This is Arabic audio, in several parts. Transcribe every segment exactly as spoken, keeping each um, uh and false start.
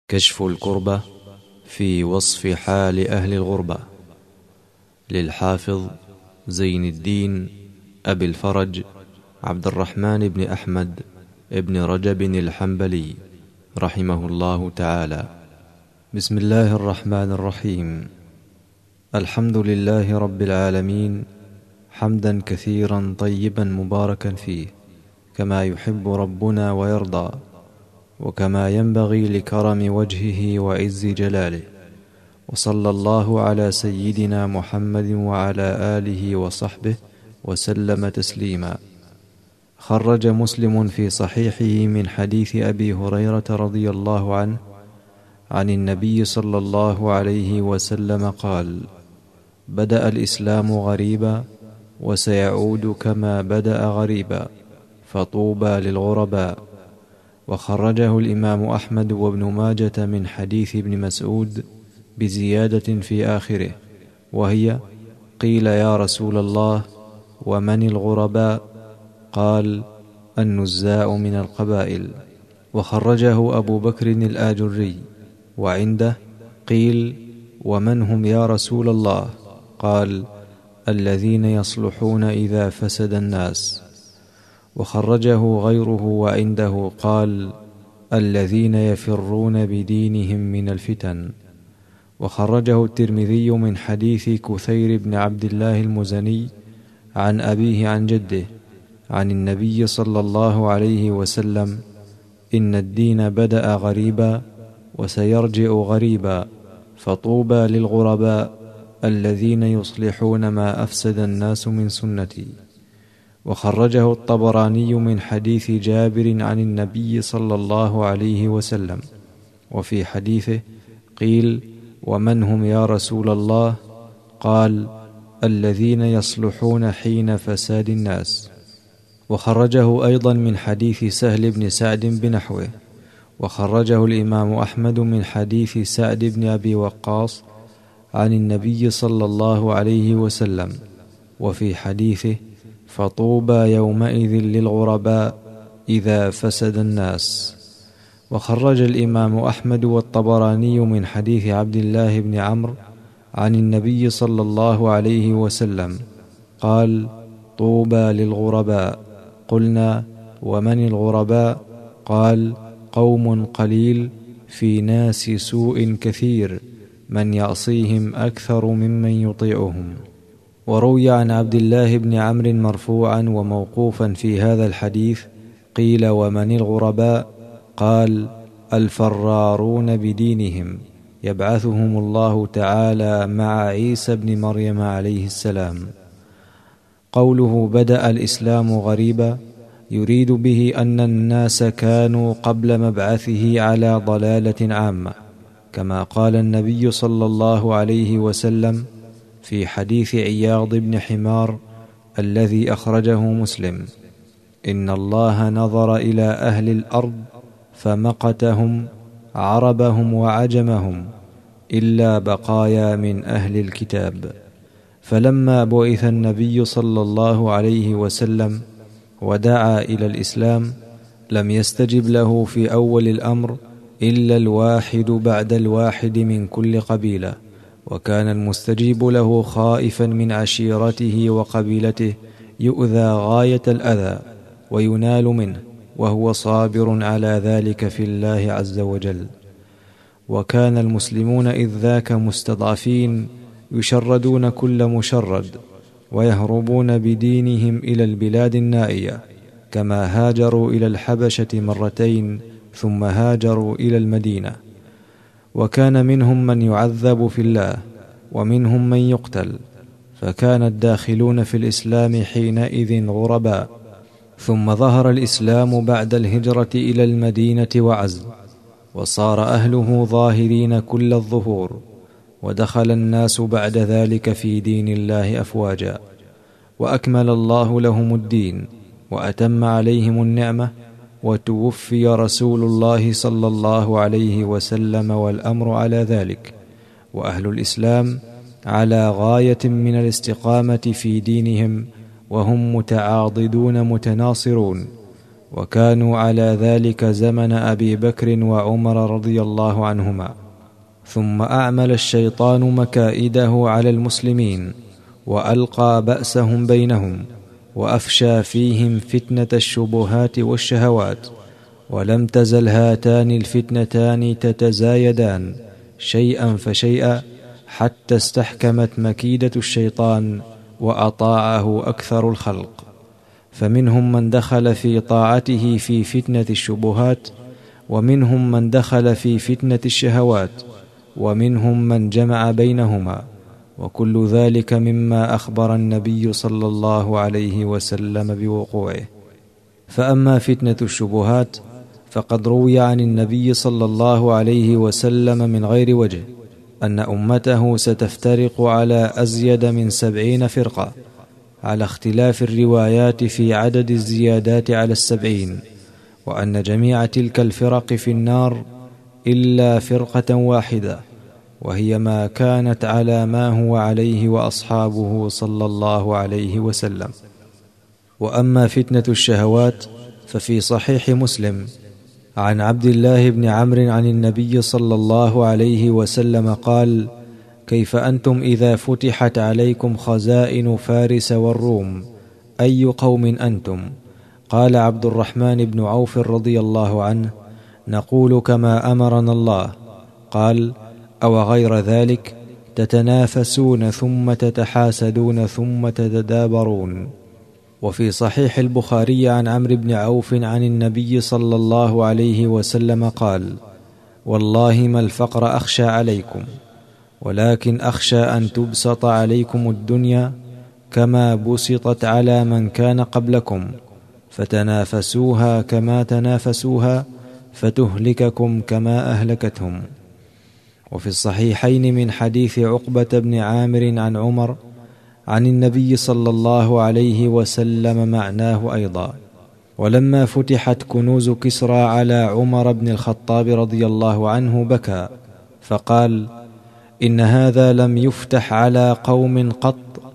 كشف الكربة في وصف حال أهل الغربة، للحافظ زين الدين أبي الفرج عبد الرحمن بن أحمد ابن رجب الحنبلي رحمه الله تعالى. بسم الله الرحمن الرحيم. الحمد لله رب العالمين، حمدا كثيرا طيبا مباركا فيه، كما يحب ربنا ويرضى، وكما ينبغي لكرم وجهه وعز جلاله. وصلى الله على سيدنا محمد وعلى آله وصحبه وسلم تسليما. خرج مسلم في صحيحه من حديث أبي هريرة رضي الله عنه عن النبي صلى الله عليه وسلم قال: بدأ الإسلام غريبا وسيعود كما بدأ غريبا، فطوبى للغرباء. وخرجه الإمام أحمد وابن ماجة من حديث ابن مسعود بزيادة في آخره، وهي: قيل يا رسول الله ومن الغرباء؟ قال: النزاع من القبائل. وخرجه أبو بكر الآجري، وعنده: قيل ومن هم يا رسول الله؟ قال: الذين يصلحون إذا فسد الناس. وخرجه غيره، وعنده قال: الذين يفرون بدينهم من الفتن. وخرجه الترمذي من حديث كثير بن عبد الله المزني عن أبيه عن جده عن النبي صلى الله عليه وسلم: إن الدين بدأ غريبا وسيرجع غريبا، فطوبى للغرباء الذين يصلحون ما أفسد الناس من سنتي. وخرجه الطبراني من حديث جابر عن النبي صلى الله عليه وسلم، وفي حديثه: قيل ومن هم يا رسول الله؟ قال: الذين يصلحون حين فساد الناس. وخرجه أيضا من حديث سهل بن سعد بنحوه. وخرجه الإمام أحمد من حديث سعد بن أبي وقاص عن النبي صلى الله عليه وسلم، وفي حديثه: فطوبى يومئذ للغرباء إذا فسد الناس. وخرج الإمام أحمد والطبراني من حديث عبد الله بن عمرو عن النبي صلى الله عليه وسلم قال: طوبى للغرباء. قلنا: ومن الغرباء؟ قال: قوم قليل في ناس سوء كثير، من يعصيهم أكثر ممن يطيعهم. وروي عن عبد الله بن عمرو مرفوعا وموقوفا في هذا الحديث: قيل ومن الغرباء؟ قال: الفرارون بدينهم، يبعثهم الله تعالى مع عيسى بن مريم عليه السلام. قوله بدأ الإسلام غريبا يريد به أن الناس كانوا قبل مبعثه على ضلالة عامة، كما قال النبي صلى الله عليه وسلم في حديث عياض بن حمار الذي أخرجه مسلم: إن الله نظر إلى أهل الأرض فمقتهم عربهم وعجمهم إلا بقايا من أهل الكتاب. فلما بعث النبي صلى الله عليه وسلم ودعا إلى الإسلام لم يستجب له في أول الأمر إلا الواحد بعد الواحد من كل قبيلة، وكان المستجيب له خائفا من عشيرته وقبيلته يؤذى غاية الأذى وينال منه، وهو صابر على ذلك في الله عز وجل. وكان المسلمون إذ ذاك مستضعفين يشردون كل مشرد، ويهربون بدينهم إلى البلاد النائية، كما هاجروا إلى الحبشة مرتين ثم هاجروا إلى المدينة. وكان منهم من يعذب في الله ومنهم من يقتل، فكان الداخلون في الإسلام حينئذ غرباء. ثم ظهر الإسلام بعد الهجرة إلى المدينة وعز، وصار أهله ظاهرين كل الظهور، ودخل الناس بعد ذلك في دين الله أفواجا، وأكمل الله لهم الدين وأتم عليهم النعمة، وتوفي رسول الله صلى الله عليه وسلم والأمر على ذلك، وأهل الإسلام على غاية من الاستقامة في دينهم، وهم متعاضدون متناصرون، وكانوا على ذلك زمن أبي بكر وعمر رضي الله عنهما. ثم أعمل الشيطان مكائده على المسلمين، وألقى بأسهم بينهم، وأفشى فيهم فتنة الشبهات والشهوات، ولم تزل هاتان الفتنتان تتزايدان شيئا فشيئا حتى استحكمت مكيدة الشيطان وأطاعه أكثر الخلق. فمنهم من دخل في طاعته في فتنة الشبهات، ومنهم من دخل في فتنة الشهوات، ومنهم من جمع بينهما، وكل ذلك مما أخبر النبي صلى الله عليه وسلم بوقوعه. فأما فتنة الشبهات فقد روي عن النبي صلى الله عليه وسلم من غير وجه أن أمته ستفترق على أزيد من سبعين فرقة، على اختلاف الروايات في عدد الزيادات على السبعين، وأن جميع تلك الفرق في النار إلا فرقة واحدة، وهي ما كانت على ما هو عليه وأصحابه صلى الله عليه وسلم. وأما فتنة الشهوات ففي صحيح مسلم عن عبد الله بن عمرو عن النبي صلى الله عليه وسلم قال: كيف أنتم إذا فتحت عليكم خزائن فارس والروم، أي قوم أنتم؟ قال عبد الرحمن بن عوف رضي الله عنه: نقول كما أمرنا الله. قال: أو غير ذلك؟ تتنافسون ثم تتحاسدون ثم تتدابرون. وفي صحيح البخاري عن عمرو بن عوف عن النبي صلى الله عليه وسلم قال: والله ما الفقر أخشى عليكم، ولكن أخشى أن تبسط عليكم الدنيا كما بسطت على من كان قبلكم، فتنافسوها كما تنافسوها، فتهلككم كما أهلكتهم. وفي الصحيحين من حديث عقبة بن عامر عن عمر عن النبي صلى الله عليه وسلم معناه أيضا. ولما فتحت كنوز كسرى على عمر بن الخطاب رضي الله عنه بكى فقال: إن هذا لم يفتح على قوم قط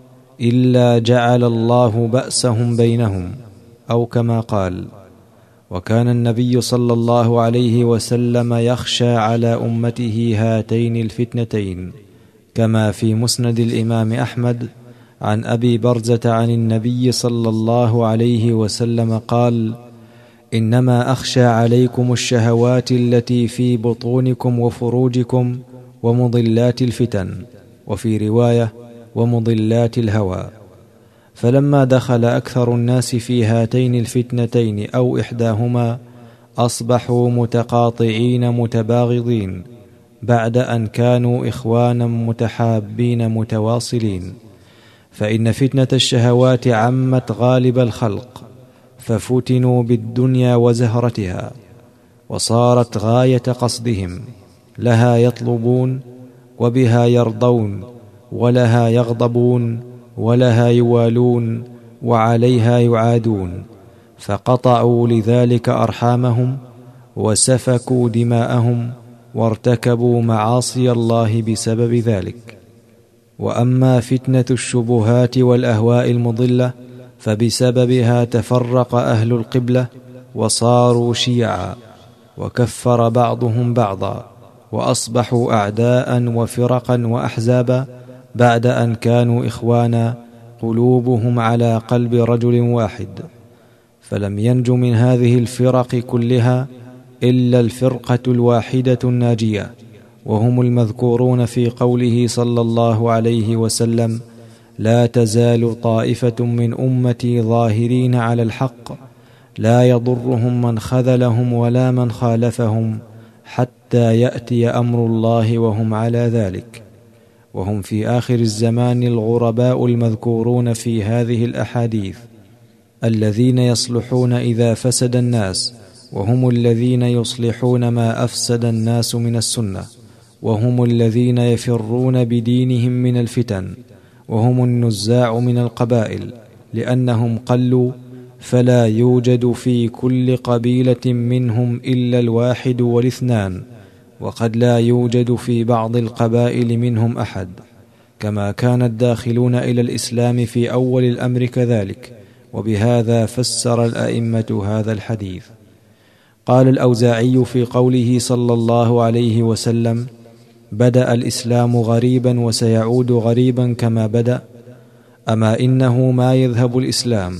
إلا جعل الله بأسهم بينهم، أو كما قال. وكان النبي صلى الله عليه وسلم يخشى على أمته هاتين الفتنتين، كما في مسند الإمام أحمد عن أبي برزة عن النبي صلى الله عليه وسلم قال: إنما أخشى عليكم الشهوات التي في بطونكم وفروجكم ومضلات الفتن، وفي رواية: ومضلات الهوى. فلما دخل أكثر الناس في هاتين الفتنتين أو إحداهما أصبحوا متقاطعين متباغضين، بعد أن كانوا إخوانا متحابين متواصلين. فإن فتنة الشهوات عمت غالب الخلق، ففتنوا بالدنيا وزهرتها، وصارت غاية قصدهم، لها يطلبون، وبها يرضون، ولها يغضبون، ولها يوالون، وعليها يعادون، فقطعوا لذلك أرحامهم، وسفكوا دماءهم، وارتكبوا معاصي الله بسبب ذلك. وأما فتنة الشبهات والأهواء المضلة فبسببها تفرق أهل القبلة وصاروا شيعا، وكفر بعضهم بعضا، وأصبحوا أعداء وفرقا وأحزابا، بعد أن كانوا إخوانا قلوبهم على قلب رجل واحد. فلم ينج من هذه الفرق كلها إلا الفرقة الواحدة الناجية، وهم المذكورون في قوله صلى الله عليه وسلم: لا تزال طائفة من أمتي ظاهرين على الحق، لا يضرهم من خذلهم ولا من خالفهم، حتى يأتي أمر الله وهم على ذلك. وهم في آخر الزمان الغرباء المذكورون في هذه الأحاديث، الذين يصلحون إذا فسد الناس، وهم الذين يصلحون ما أفسد الناس من السنة، وهم الذين يفرون بدينهم من الفتن، وهم النزاع من القبائل، لأنهم قلوا، فلا يوجد في كل قبيلة منهم إلا الواحد والاثنان، وقد لا يوجد في بعض القبائل منهم أحد، كما كان الداخلون إلى الإسلام في أول الأمر كذلك، وبهذا فسر الأئمة هذا الحديث. قال الأوزاعي في قوله صلى الله عليه وسلم: بدأ الإسلام غريبا وسيعود غريبا كما بدأ، أما إنه ما يذهب الإسلام،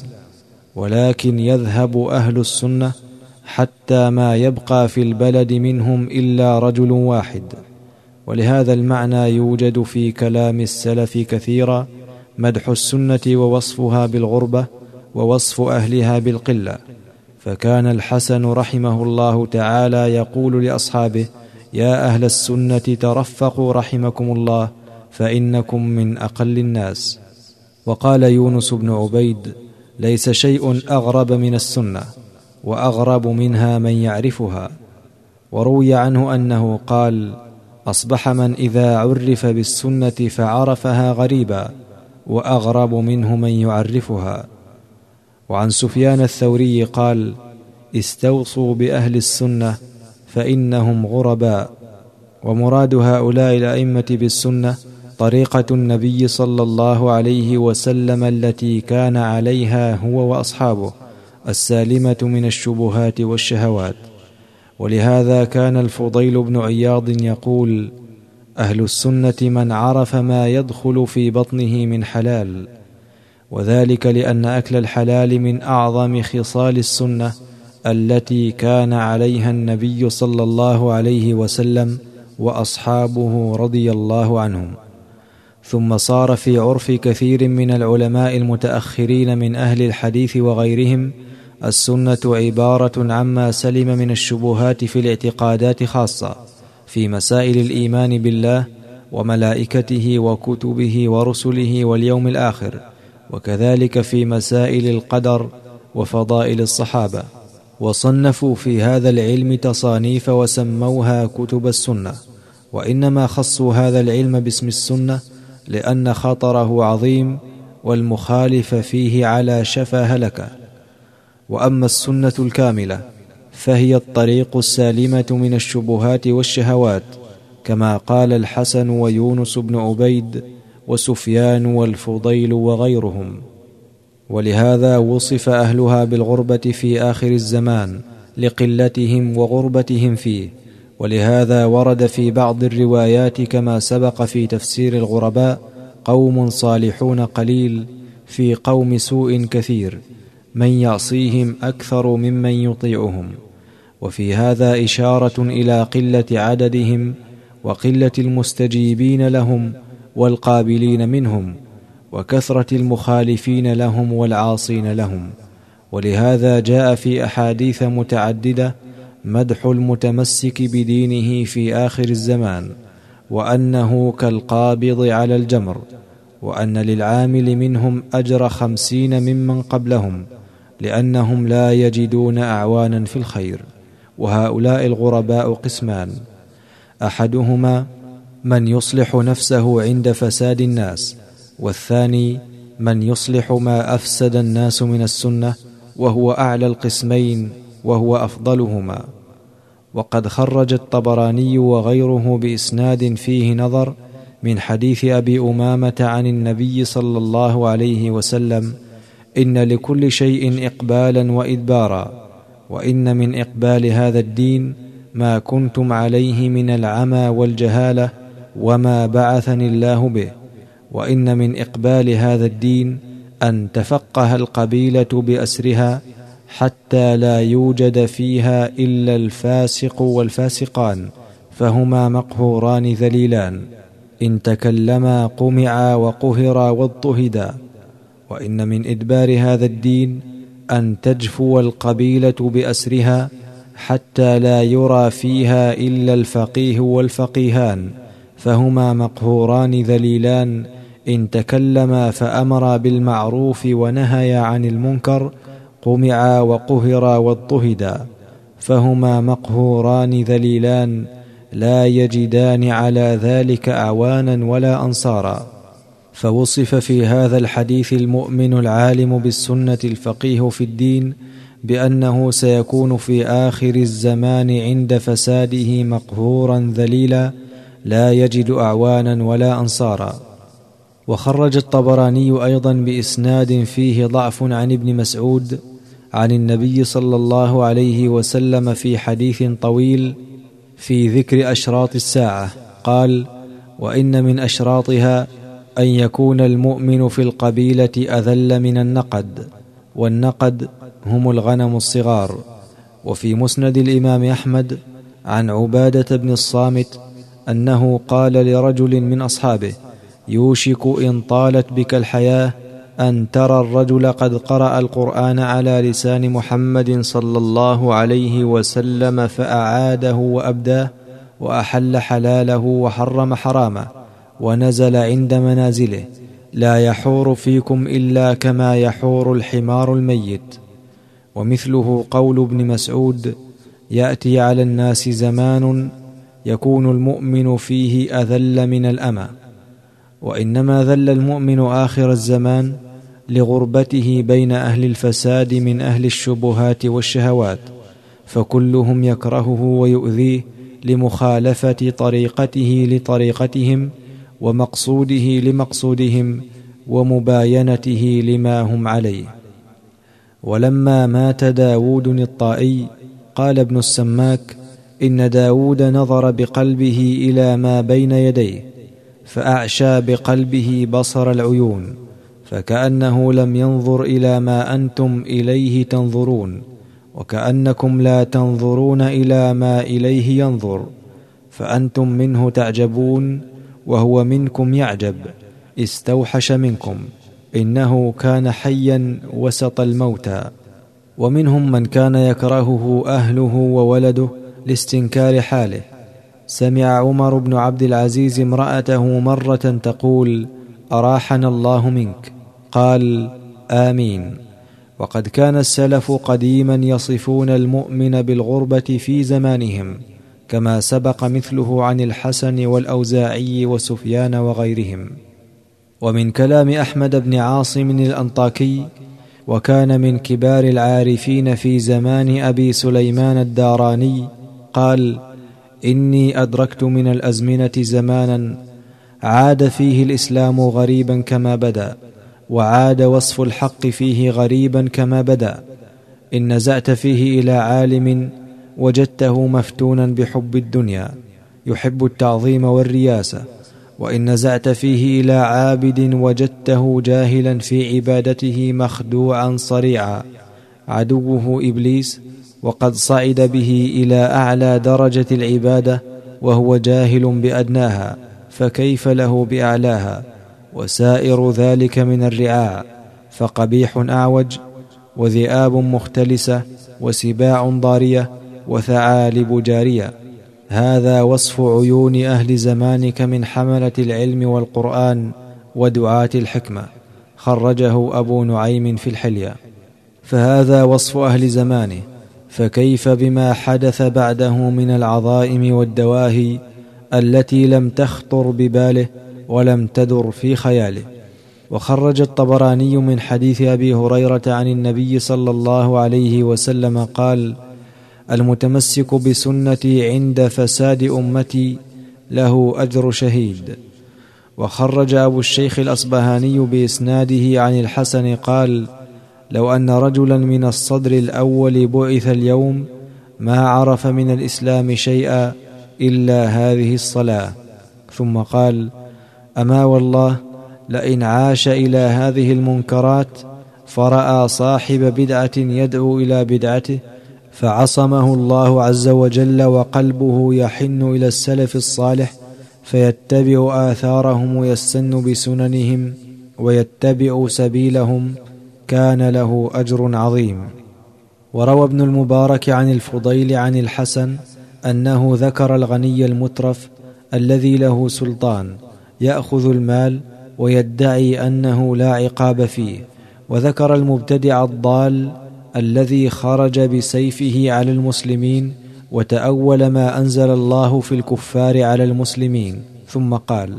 ولكن يذهب أهل السنة حتى ما يبقى في البلد منهم إلا رجل واحد. ولهذا المعنى يوجد في كلام السلف كثيرا مدح السنة ووصفها بالغربة ووصف أهلها بالقلة. فكان الحسن رحمه الله تعالى يقول لأصحابه: يا أهل السنة ترفقوا رحمكم الله، فإنكم من أقل الناس. وقال يونس بن عبيد: ليس شيء أغرب من السنة، وأغرب منها من يعرفها. وروي عنه أنه قال: أصبح من إذا عرف بالسنة فعرفها غريبا، وأغرب منه من يعرفها. وعن سفيان الثوري قال: استوصوا بأهل السنة فإنهم غرباء. ومراد هؤلاء الأئمة بالسنة طريقة النبي صلى الله عليه وسلم التي كان عليها هو وأصحابه، السالمة من الشبهات والشهوات. ولهذا كان الفضيل بن عياض يقول: أهل السنة من عرف ما يدخل في بطنه من حلال. وذلك لأن أكل الحلال من أعظم خصال السنة التي كان عليها النبي صلى الله عليه وسلم وأصحابه رضي الله عنهم. ثم صار في عرف كثير من العلماء المتأخرين من أهل الحديث وغيرهم السنة عبارة عما سلم من الشبهات في الاعتقادات، خاصة في مسائل الإيمان بالله وملائكته وكتبه ورسله واليوم الآخر، وكذلك في مسائل القدر وفضائل الصحابة. وصنفوا في هذا العلم تصانيف وسموها كتب السنة، وإنما خصوا هذا العلم باسم السنة لأن خطره عظيم والمخالف فيه على شفا هلكة. وأما السنة الكاملة فهي الطريق السالمة من الشبهات والشهوات، كما قال الحسن ويونس بن عبيد وسفيان والفضيل وغيرهم. ولهذا وصف أهلها بالغربة في آخر الزمان لقلتهم وغربتهم فيه. ولهذا ورد في بعض الروايات كما سبق في تفسير الغرباء: قوم صالحون قليل في قوم سوء كثير، من يعصيهم أكثر ممن يطيعهم. وفي هذا إشارة إلى قلة عددهم وقلة المستجيبين لهم والقابلين منهم، وكثرة المخالفين لهم والعاصين لهم. ولهذا جاء في أحاديث متعددة مدح المتمسك بدينه في آخر الزمان، وأنه كالقابض على الجمر، وأن للعامل منهم أجر خمسين ممن قبلهم، لأنهم لا يجدون أعوانا في الخير. وهؤلاء الغرباء قسمان: أحدهما من يصلح نفسه عند فساد الناس، والثاني من يصلح ما أفسد الناس من السنة، وهو أعلى القسمين وهو أفضلهما. وقد خرج الطبراني وغيره بإسناد فيه نظر من حديث أبي أمامة عن النبي صلى الله عليه وسلم: إن لكل شيء إقبالا وإدبارا، وإن من إقبال هذا الدين ما كنتم عليه من العمى والجهالة وما بعثني الله به، وإن من إقبال هذا الدين أن تفقه القبيلة بأسرها حتى لا يوجد فيها إلا الفاسق والفاسقان، فهما مقهوران ذليلان، إن تكلما قمعا وقهرا واضطهدا. وإن من إدبار هذا الدين أن تجفو القبيلة بأسرها حتى لا يرى فيها إلا الفقيه والفقيهان، فهما مقهوران ذليلان، إن تكلما فأمرا بالمعروف ونهيا عن المنكر قمعا وقهرا واضطهدا، فهما مقهوران ذليلان، لا يجدان على ذلك أعوانا ولا أنصارا. فوصف في هذا الحديث المؤمن العالم بالسنة الفقيه في الدين بأنه سيكون في آخر الزمان عند فساده مقهورا ذليلا، لا يجد أعوانا ولا أنصارا. وخرج الطبراني أيضا بإسناد فيه ضعف عن ابن مسعود عن النبي صلى الله عليه وسلم في حديث طويل في ذكر أشراط الساعة قال: وإن من أشراطها أن يكون المؤمن في القبيلة أذل من النقد، والنقد هم الغنم الصغار. وفي مسند الإمام أحمد عن عبادة بن الصامت أنه قال لرجل من أصحابه: يوشك إن طالت بك الحياة أن ترى الرجل قد قرأ القرآن على لسان محمد صلى الله عليه وسلم فأعاده وأبداه، وأحل حلاله وحرم حرامه، ونزل عند منازله، لا يحور فيكم إلا كما يحور الحمار الميت. ومثله قول ابن مسعود: يأتي على الناس زمان يكون المؤمن فيه أذل من الأمة. وإنما ذل المؤمن آخر الزمان لغربته بين أهل الفساد من أهل الشبهات والشهوات، فكلهم يكرهه ويؤذيه لمخالفة طريقته لطريقتهم، ومقصوده لمقصودهم، ومباينته لما هم عليه. ولما مات داود الطائي قال ابن السماك: إن داود نظر بقلبه إلى ما بين يديه، فأعشى بقلبه بصر العيون، فكأنه لم ينظر إلى ما أنتم إليه تنظرون، وكأنكم لا تنظرون إلى ما إليه ينظر، فأنتم منه تعجبون وهو منكم يعجب، استوحش منكم، إنه كان حيا وسط الموتى. ومنهم من كان يكرهه أهله وولده لاستنكار حاله. سمع عمر بن عبد العزيز امرأته مرة تقول: أراحنا الله منك، قال: آمين. وقد كان السلف قديما يصفون المؤمن بالغربة في زمانهم، كما سبق مثله عن الحسن والأوزاعي وسفيان وغيرهم. ومن كلام أحمد بن عاصم الأنطاكي، وكان من كبار العارفين في زمان أبي سليمان الداراني، قال: إني أدركت من الأزمنة زمانا عاد فيه الإسلام غريبا كما بدأ، وعاد وصف الحق فيه غريبا كما بدأ. إن نزعت فيه إلى عالم وجدته مفتونا بحب الدنيا يحب التعظيم والرياسة، وإن نزعت فيه إلى عابد وجدته جاهلا في عبادته مخدوعا صريعا عدوه إبليس، وقد صعد به إلى أعلى درجة العبادة وهو جاهل بأدناها، فكيف له بأعلاها؟ وسائر ذلك من الرعاع، فقبيح أعوج، وذئاب مختلسة، وسباع ضارية، وثعالب جارية. هذا وصف عيون أهل زمانك من حملة العلم والقرآن ودعاة الحكمة. خرجه أبو نعيم في الحلية. فهذا وصف أهل زمانه، فكيف بما حدث بعده من العظائم والدواهي التي لم تخطر بباله ولم تدر في خياله. وخرج الطبراني من حديث أبي هريرة عن النبي صلى الله عليه وسلم قال: المتمسك بسنتي عند فساد أمتي له أجر شهيد. وخرج أبو الشيخ الأصبهاني بإسناده عن الحسن قال: لو أن رجلا من الصدر الأول بعث اليوم ما عرف من الإسلام شيئا إلا هذه الصلاة. ثم قال: أما والله لئن عاش إلى هذه المنكرات فرأى صاحب بدعة يدعو إلى بدعته فعصمه الله عز وجل، وقلبه يحن إلى السلف الصالح فيتبع آثارهم ويستن بسننهم ويتبع سبيلهم، كان له أجر عظيم. وروى ابن المبارك عن الفضيل عن الحسن أنه ذكر الغني المترف الذي له سلطان يأخذ المال ويدعي أنه لا عقاب فيه، وذكر المبتدع الضال الذي خرج بسيفه على المسلمين وتأول ما أنزل الله في الكفار على المسلمين، ثم قال: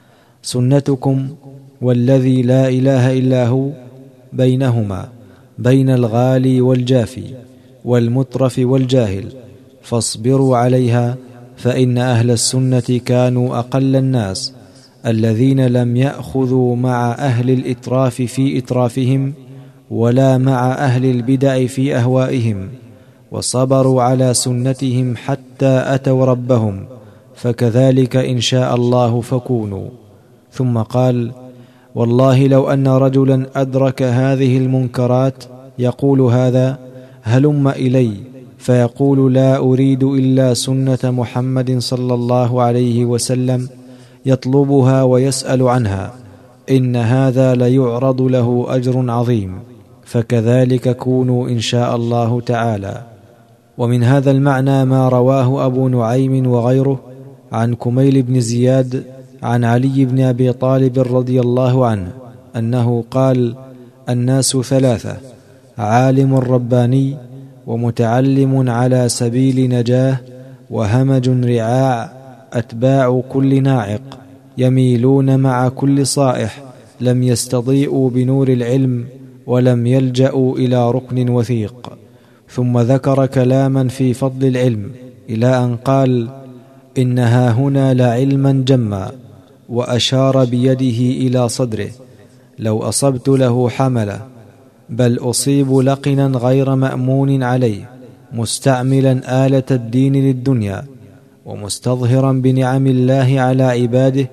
سنتكم والذي لا إله إلا هو بينهما، بين الغالي والجافي والمترف والجاهل، فاصبروا عليها، فإن أهل السنة كانوا أقل الناس، الذين لم يأخذوا مع أهل الإتراف في إترافهم ولا مع أهل البدع في أهوائهم، وصبروا على سنتهم حتى أتوا ربهم، فكذلك إن شاء الله فكونوا. ثم قال: والله لو أن رجلا أدرك هذه المنكرات يقول هذا هلم إلي، فيقول لا أريد إلا سنة محمد صلى الله عليه وسلم، يطلبها ويسأل عنها، إن هذا ليعرض له أجر عظيم، فكذلك كونوا إن شاء الله تعالى. ومن هذا المعنى ما رواه أبو نعيم وغيره عن كميل بن زياد عن علي بن أبي طالب رضي الله عنه أنه قال: الناس ثلاثة: عالم رباني، ومتعلم على سبيل نجاه، وهمج رعاع أتباع كل ناعق، يميلون مع كل صائح، لم يستضيئوا بنور العلم ولم يلجأوا إلى ركن وثيق. ثم ذكر كلاما في فضل العلم إلى أن قال: إنها هنا لعلما جما، وأشار بيده إلى صدره: لو أصبت له حملة، بل أصيب لقنا غير مأمون عليه، مستعملا آلة الدين للدنيا، ومستظهرا بنعم الله على عباده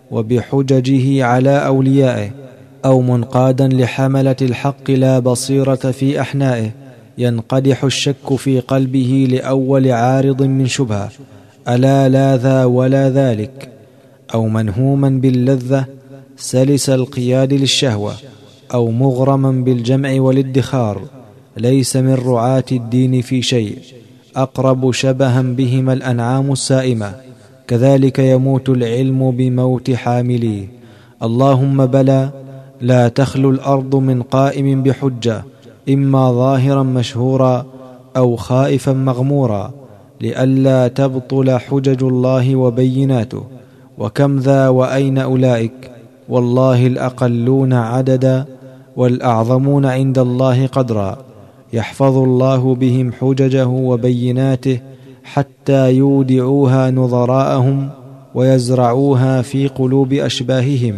وبحججه على أوليائه، أو منقادا لحملة الحق لا بصيرة في أحنائه، ينقدح الشك في قلبه لأول عارض من شبهة، ألا لا ذا ولا ذلك، أو منهوما باللذة سلس القياد للشهوة، أو مغرما بالجمع والادخار، ليس من رعاة الدين في شيء، أقرب شبها بهما الأنعام السائمة، كذلك يموت العلم بموت حامليه. اللهم بلى، لا تخلو الأرض من قائم بحجة، إما ظاهرا مشهورا أو خائفا مغمورا، لئلا تبطل حجج الله وبيناته. وكم ذا وأين أولئك، والله الأقلون عددا، والأعظمون عند الله قدرا، يحفظ الله بهم حججه وبيناته حتى يودعوها نظراءهم ويزرعوها في قلوب أشباههم.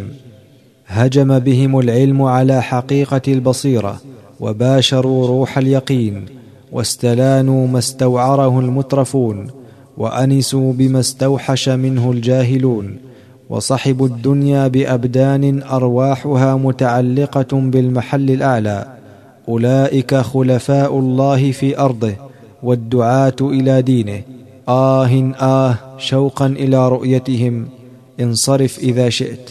هجم بهم العلم على حقيقة البصيرة، وباشروا روح اليقين، واستلانوا ما استوعره المترفون، وأنسوا بما استوحش منه الجاهلون، وصحبوا الدنيا بأبدان أرواحها متعلقة بالمحل الأعلى. أولئك خلفاء الله في أرضه، والدعاة إلى دينه. آه آه شوقا إلى رؤيتهم، انصرف إذا شئت.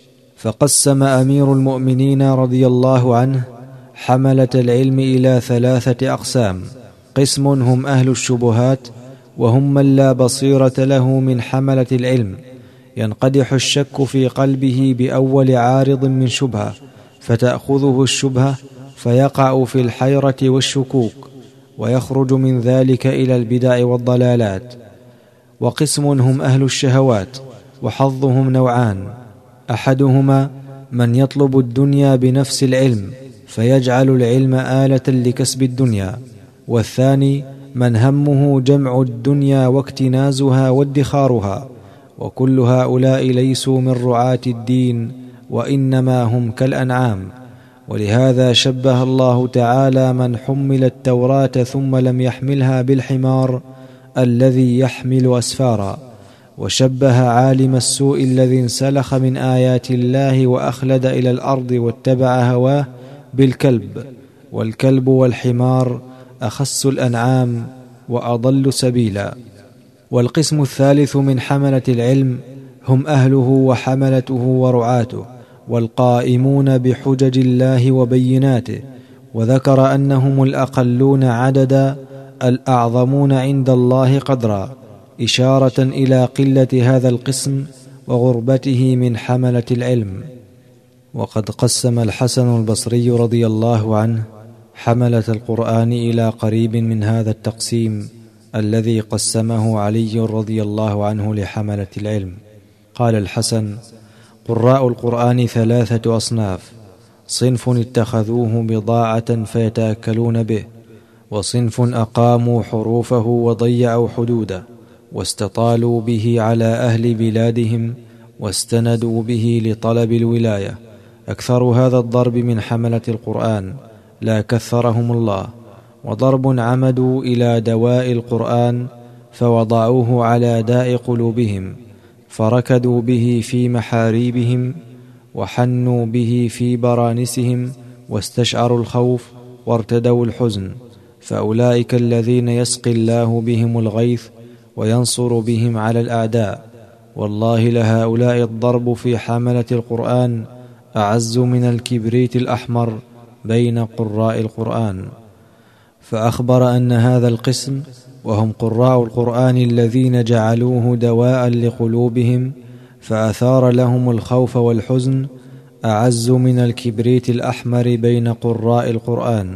فقسم أمير المؤمنين رضي الله عنه حملة العلم إلى ثلاثة أقسام: قسم هم أهل الشبهات، وهم من لا بصيرة له من حملة العلم، ينقدح الشك في قلبه بأول عارض من شبهة، فتأخذه الشبهة فيقع في الحيرة والشكوك، ويخرج من ذلك إلى البدع والضلالات. وقسم هم أهل الشهوات، وحظهم نوعان: أحدهما من يطلب الدنيا بنفس العلم، فيجعل العلم آلة لكسب الدنيا، والثاني من همه جمع الدنيا واكتنازها وادخارها، وكل هؤلاء ليسوا من رعاة الدين، وإنما هم كالأنعام. ولهذا شبه الله تعالى من حمل التوراة ثم لم يحملها بالحمار الذي يحمل أسفارا، وشبه عالم السوء الذي انسلخ من آيات الله وأخلد إلى الأرض واتبع هواه بالكلب، والكلب والحمار أخس الأنعام وأضل سبيلا. والقسم الثالث من حملة العلم هم أهله وحملته ورعاته، والقائمون بحجج الله وبيناته، وذكر أنهم الأقلون عددا، الأعظمون عند الله قدرا، إشارة إلى قلة هذا القسم وغربته من حملة العلم. وقد قسم الحسن البصري رضي الله عنه حملة القرآن إلى قريب من هذا التقسيم الذي قسمه علي رضي الله عنه لحملة العلم. قال الحسن: قراء القرآن ثلاثة أصناف: صنف اتخذوه بضاعة فيتأكلون به، وصنف أقاموا حروفه وضيعوا حدوده، واستطالوا به على أهل بلادهم، واستندوا به لطلب الولاية. أكثر هذا الضرب من حملة القرآن، لا كثرهم الله، وضرب عمدوا إلى دواء القرآن فوضعوه على داء قلوبهم، فركدوا به في محاريبهم، وحنوا به في برانسهم، واستشعروا الخوف وارتدوا الحزن. فأولئك الذين يسقي الله بهم الغيث وينصر بهم على الأعداء. والله لهؤلاء الضرب في حملة القرآن أعز من الكبريت الأحمر بين قراء القرآن. فأخبر أن هذا القسم، وهم قراء القرآن الذين جعلوه دواء لقلوبهم فأثار لهم الخوف والحزن، أعز من الكبريت الأحمر بين قراء القرآن.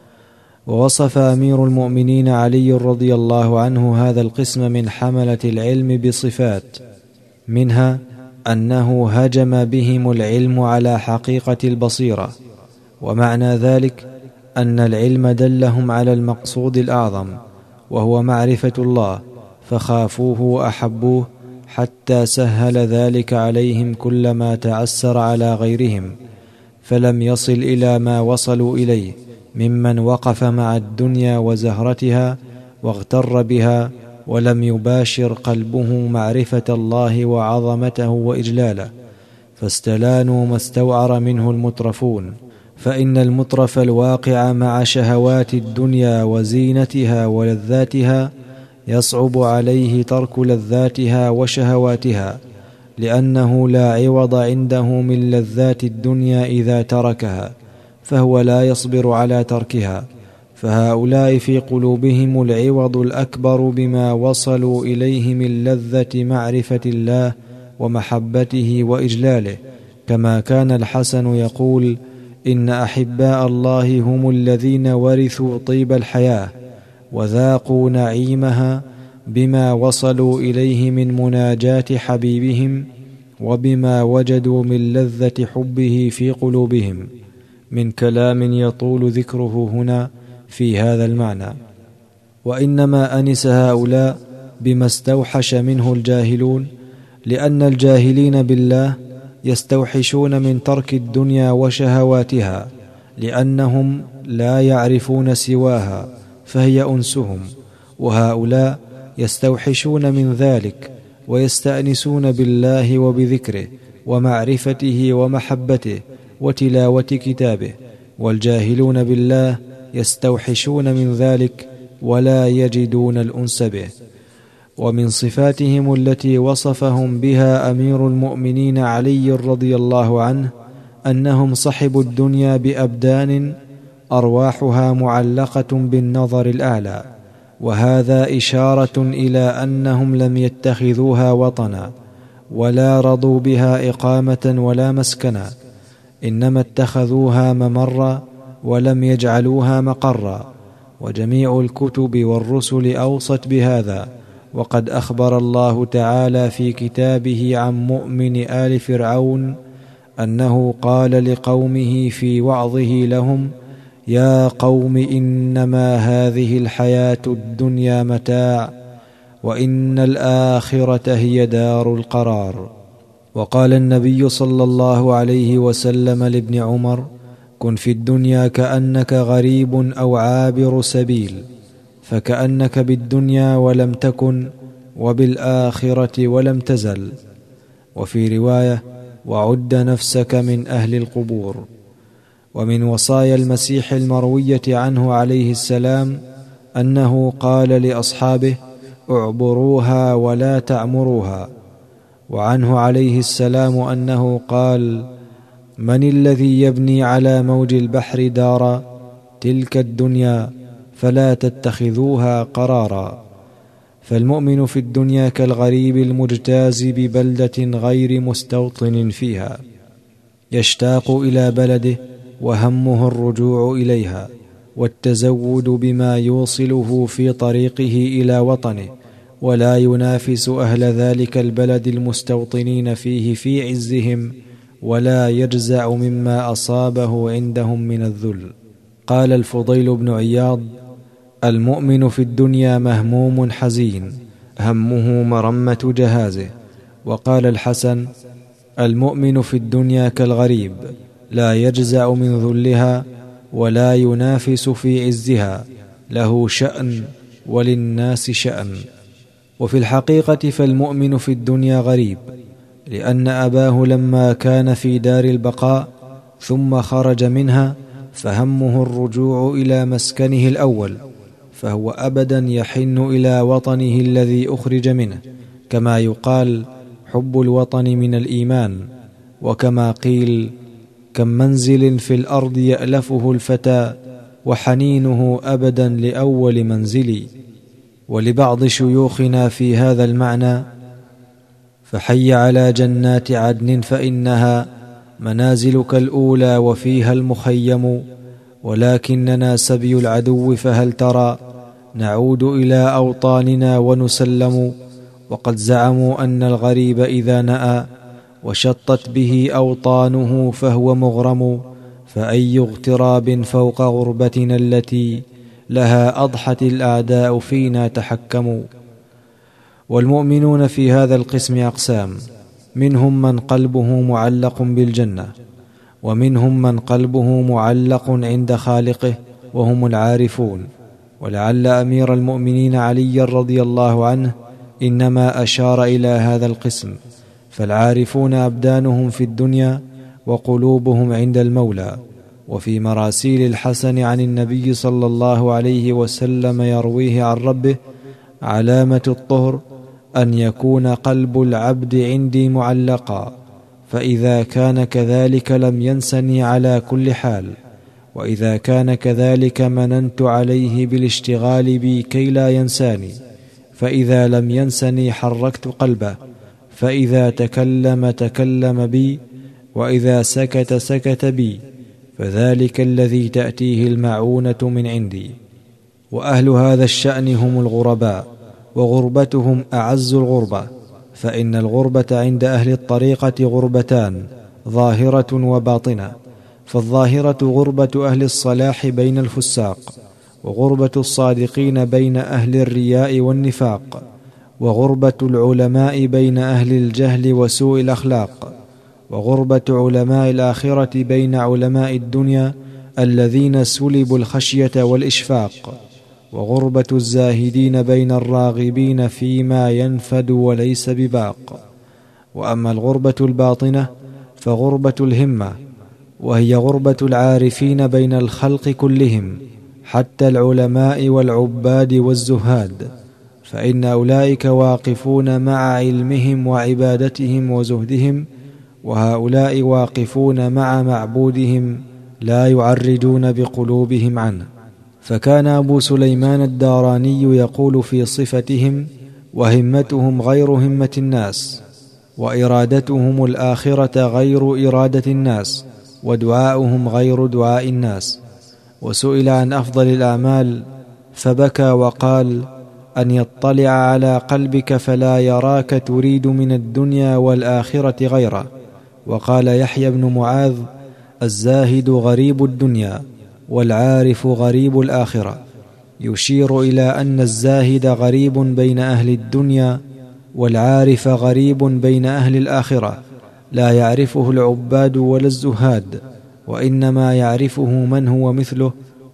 ووصف أمير المؤمنين علي رضي الله عنه هذا القسم من حملة العلم بصفات، منها أنه هجم بهم العلم على حقيقة البصيرة، ومعنى ذلك أن العلم دلهم على المقصود الأعظم وهو معرفة الله، فخافوه وأحبوه حتى سهل ذلك عليهم كلما تعسر على غيرهم، فلم يصل إلى ما وصلوا إليه ممن وقف مع الدنيا وزهرتها واغتر بها، ولم يباشر قلبه معرفة الله وعظمته وإجلاله، فاستلانوا ما استوعر منه المترفون. فإن المترف الواقع مع شهوات الدنيا وزينتها ولذاتها يصعب عليه ترك لذاتها وشهواتها، لأنه لا عوض عنده من لذات الدنيا إذا تركها، فهو لا يصبر على تركها. فهؤلاء في قلوبهم العوض الأكبر بما وصلوا إليه من لذة معرفة الله ومحبته وإجلاله، كما كان الحسن يقول: إن أحباء الله هم الذين ورثوا طيب الحياة وذاقوا نعيمها بما وصلوا إليه من مناجاة حبيبهم، وبما وجدوا من لذة حبه في قلوبهم، من كلام يطول ذكره هنا في هذا المعنى. وإنما أنس هؤلاء بما استوحش منه الجاهلون، لأن الجاهلين بالله يستوحشون من ترك الدنيا وشهواتها، لأنهم لا يعرفون سواها فهي أنسهم، وهؤلاء يستوحشون من ذلك ويستأنسون بالله وبذكره ومعرفته ومحبته وتلاوة كتابه، والجاهلون بالله يستوحشون من ذلك ولا يجدون الأنس به. ومن صفاتهم التي وصفهم بها أمير المؤمنين علي رضي الله عنه أنهم صحبوا الدنيا بأبدان أرواحها معلقة بالنظر الأعلى، وهذا إشارة إلى أنهم لم يتخذوها وطنا ولا رضوا بها إقامة ولا مسكنا، إنما اتخذوها ممرا ولم يجعلوها مقرا. وجميع الكتب والرسل أوصت بهذا، وقد أخبر الله تعالى في كتابه عن مؤمن آل فرعون أنه قال لقومه في وعظه لهم: يا قوم إنما هذه الحياة الدنيا متاع، وإن الآخرة هي دار القرار. وقال النبي صلى الله عليه وسلم لابن عمر: كن في الدنيا كأنك غريب أو عابر سبيل، فكأنك بالدنيا ولم تكن، وبالآخرة ولم تزل. وفي رواية: وعد نفسك من أهل القبور. ومن وصايا المسيح المروية عنه عليه السلام أنه قال لأصحابه: اعبروها ولا تعمروها. وعنه عليه السلام أنه قال: من الذي يبني على موج البحر دارا؟ تلك الدنيا، فلا تتخذوها قرارا. فالمؤمن في الدنيا كالغريب المجتاز ببلدة غير مستوطن فيها، يشتاق إلى بلده وهمه الرجوع إليها والتزود بما يوصله في طريقه إلى وطنه، ولا ينافس أهل ذلك البلد المستوطنين فيه في عزهم، ولا يجزع مما أصابه عندهم من الذل. قال الفضيل بن عياض: المؤمن في الدنيا مهموم حزين، همه مرمة جهازه، وقال الحسن: المؤمن في الدنيا كالغريب، لا يجزع من ذلها ولا ينافس في عزها، له شأن وللناس شأن. وفي الحقيقة فالمؤمن في الدنيا غريب، لأن أباه لما كان في دار البقاء ثم خرج منها فهمه الرجوع إلى مسكنه الأول، فهو أبدا يحن إلى وطنه الذي أخرج منه، كما يقال: حب الوطن من الإيمان. وكما قيل: كم منزل في الأرض يألفه الفتى، وحنينه أبدا لأول منزلي. ولبعض شيوخنا في هذا المعنى: فحي على جنات عدن فإنها منازلك الأولى وفيها المخيم، ولكننا سبي العدو فهل ترى نعود إلى أوطاننا ونسلم. وقد زعموا أن الغريب إذا نأى وشطت به أوطانه فهو مغرم، فأي اغتراب فوق غربتنا التي لها أضحت الأعداء فينا تحكموا. والمؤمنون في هذا القسم أقسام: منهم من قلبه معلق بالجنة، ومنهم من قلبه معلق عند خالقه وهم العارفون. ولعل أمير المؤمنين علي رضي الله عنه إنما أشار إلى هذا القسم، فالعارفون أبدانهم في الدنيا وقلوبهم عند المولى. وفي مراسيل الحسن عن النبي صلى الله عليه وسلم يرويه عن ربه: علامة الطهر أن يكون قلب العبد عندي معلقا، فإذا كان كذلك لم ينسني على كل حال، وإذا كان كذلك مننت عليه بالاشتغال بي كي لا ينساني، فإذا لم ينسني حركت قلبه، فإذا تكلم تكلم بي، وإذا سكت سكت بي، فذلك الذي تأتيه المعونة من عندي. وأهل هذا الشأن هم الغرباء، وغربتهم أعز الغربة، فإن الغربة عند أهل الطريقة غربتان: ظاهرة وباطنة. فالظاهرة غربة أهل الصلاح بين الفساق، وغربة الصادقين بين أهل الرياء والنفاق، وغربة العلماء بين أهل الجهل وسوء الأخلاق، وغربة علماء الآخرة بين علماء الدنيا الذين سلبوا الخشية والإشفاق، وغربة الزاهدين بين الراغبين فيما ينفد وليس بباق. وأما الغربة الباطنة فغربة الهمة، وهي غربة العارفين بين الخلق كلهم حتى العلماء والعباد والزهاد، فإن أولئك واقفون مع علمهم وعبادتهم وزهدهم، وهؤلاء واقفون مع معبودهم لا يعرجون بقلوبهم عنه. فكان أبو سليمان الداراني يقول في صفتهم: وهمتهم غير همة الناس، وإرادتهم الآخرة غير إرادة الناس، ودعاؤهم غير دعاء الناس. وسئل عن أفضل الأعمال فبكى وقال: أن يطلع على قلبك فلا يراك تريد من الدنيا والآخرة غيره. وقال يحيى بن معاذ: الزاهد غريب الدنيا، والعارف غريب الآخرة، يشير إلى أن الزاهد غريب بين أهل الدنيا، والعارف غريب بين أهل الآخرة، لا يعرفه العباد ولا الزهاد، وإنما يعرفه من هو مثله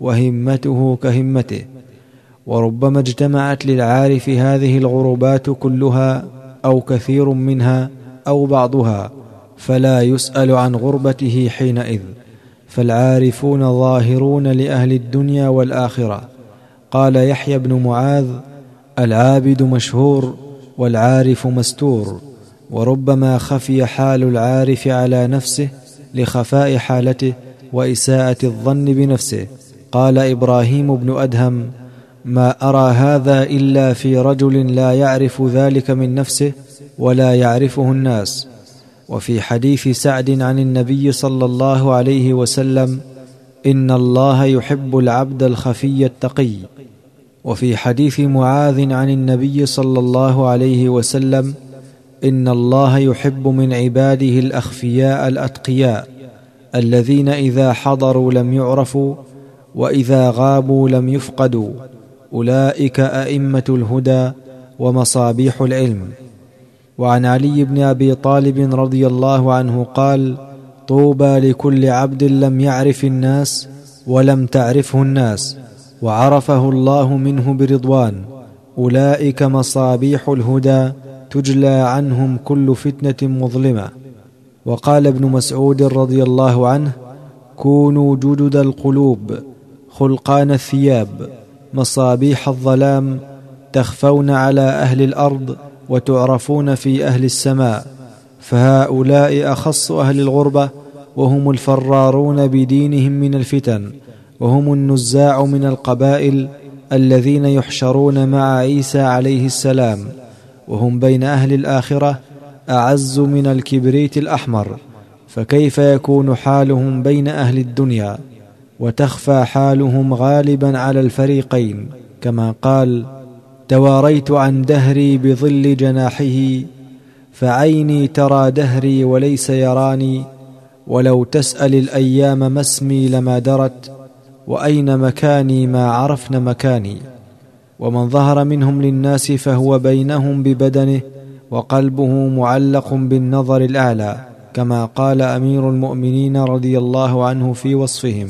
وهمته كهمته. وربما اجتمعت للعارف هذه الغربات كلها أو كثير منها أو بعضها، فلا يسأل عن غربته حينئذ. فالعارفون ظاهرون لأهل الدنيا والآخرة. قال يحيى بن معاذ: العابد مشهور والعارف مستور، وربما خفي حال العارف على نفسه لخفاء حالته وإساءة الظن بنفسه. قال إبراهيم بن أدهم: ما أرى هذا إلا في رجل لا يعرف ذلك من نفسه ولا يعرفه الناس. وفي حديث سعد عن النبي صلى الله عليه وسلم: إن الله يحب العبد الخفي التقي. وفي حديث معاذ عن النبي صلى الله عليه وسلم: إن الله يحب من عباده الأخفياء الأتقياء، الذين إذا حضروا لم يعرفوا، وإذا غابوا لم يفقدوا، أولئك أئمة الهدى ومصابيح العلم. وعن علي بن أبي طالب رضي الله عنه قال: طوبى لكل عبد لم يعرف الناس ولم تعرفه الناس وعرفه الله منه برضوان، أولئك مصابيح الهدى تجلى عنهم كل فتنة مظلمة. وقال ابن مسعود رضي الله عنه: كونوا جدد القلوب خلقان الثياب مصابيح الظلام، تخفون على أهل الأرض وتعرفون في أهل السماء، فهؤلاء أخص أهل الغربة، وهم الفرارون بدينهم من الفتن، وهم النزاع من القبائل الذين يحشرون مع عيسى عليه السلام، وهم بين أهل الآخرة أعز من الكبريت الأحمر، فكيف يكون حالهم بين أهل الدنيا؟ وتخفى حالهم غالبا على الفريقين، كما قال: تواريت عن دهري بظل جناحه، فعيني ترى دهري وليس يراني، ولو تسأل الأيام ما اسمي لما درت، وأين مكاني ما عرفن مكاني. ومن ظهر منهم للناس فهو بينهم ببدنه، وقلبه معلق بالنظر الأعلى، كما قال أمير المؤمنين رضي الله عنه في وصفهم: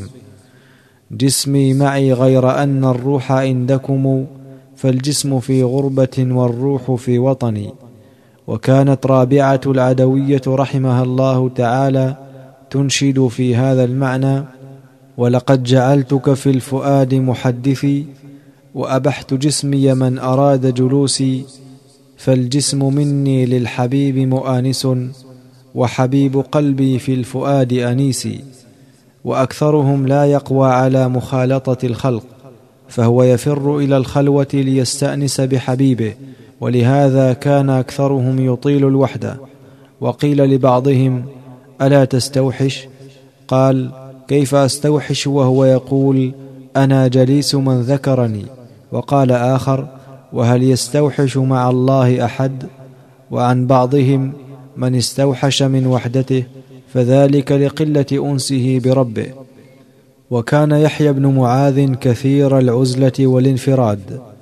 جسمي معي غير أن الروح عندكم، فالجسم في غربة والروح في وطني. وكانت رابعة العدوية رحمها الله تعالى تنشد في هذا المعنى: ولقد جعلتك في الفؤاد محدثي، وأبحت جسمي من أراد جلوسي، فالجسم مني للحبيب مؤانس، وحبيب قلبي في الفؤاد أنيسي. وأكثرهم لا يقوى على مخالطة الخلق، فهو يفر إلى الخلوة ليستأنس بحبيبه، ولهذا كان أكثرهم يطيل الوحدة. وقيل لبعضهم: ألا تستوحش؟ قال: كيف أستوحش وهو يقول أنا جليس من ذكرني؟ وقال آخر: وهل يستوحش مع الله أحد؟ وعن بعضهم: من استوحش من وحدته فذلك لقلة أنسه بربه. وكان يحيى بن معاذ كثير العزلة والانفراد،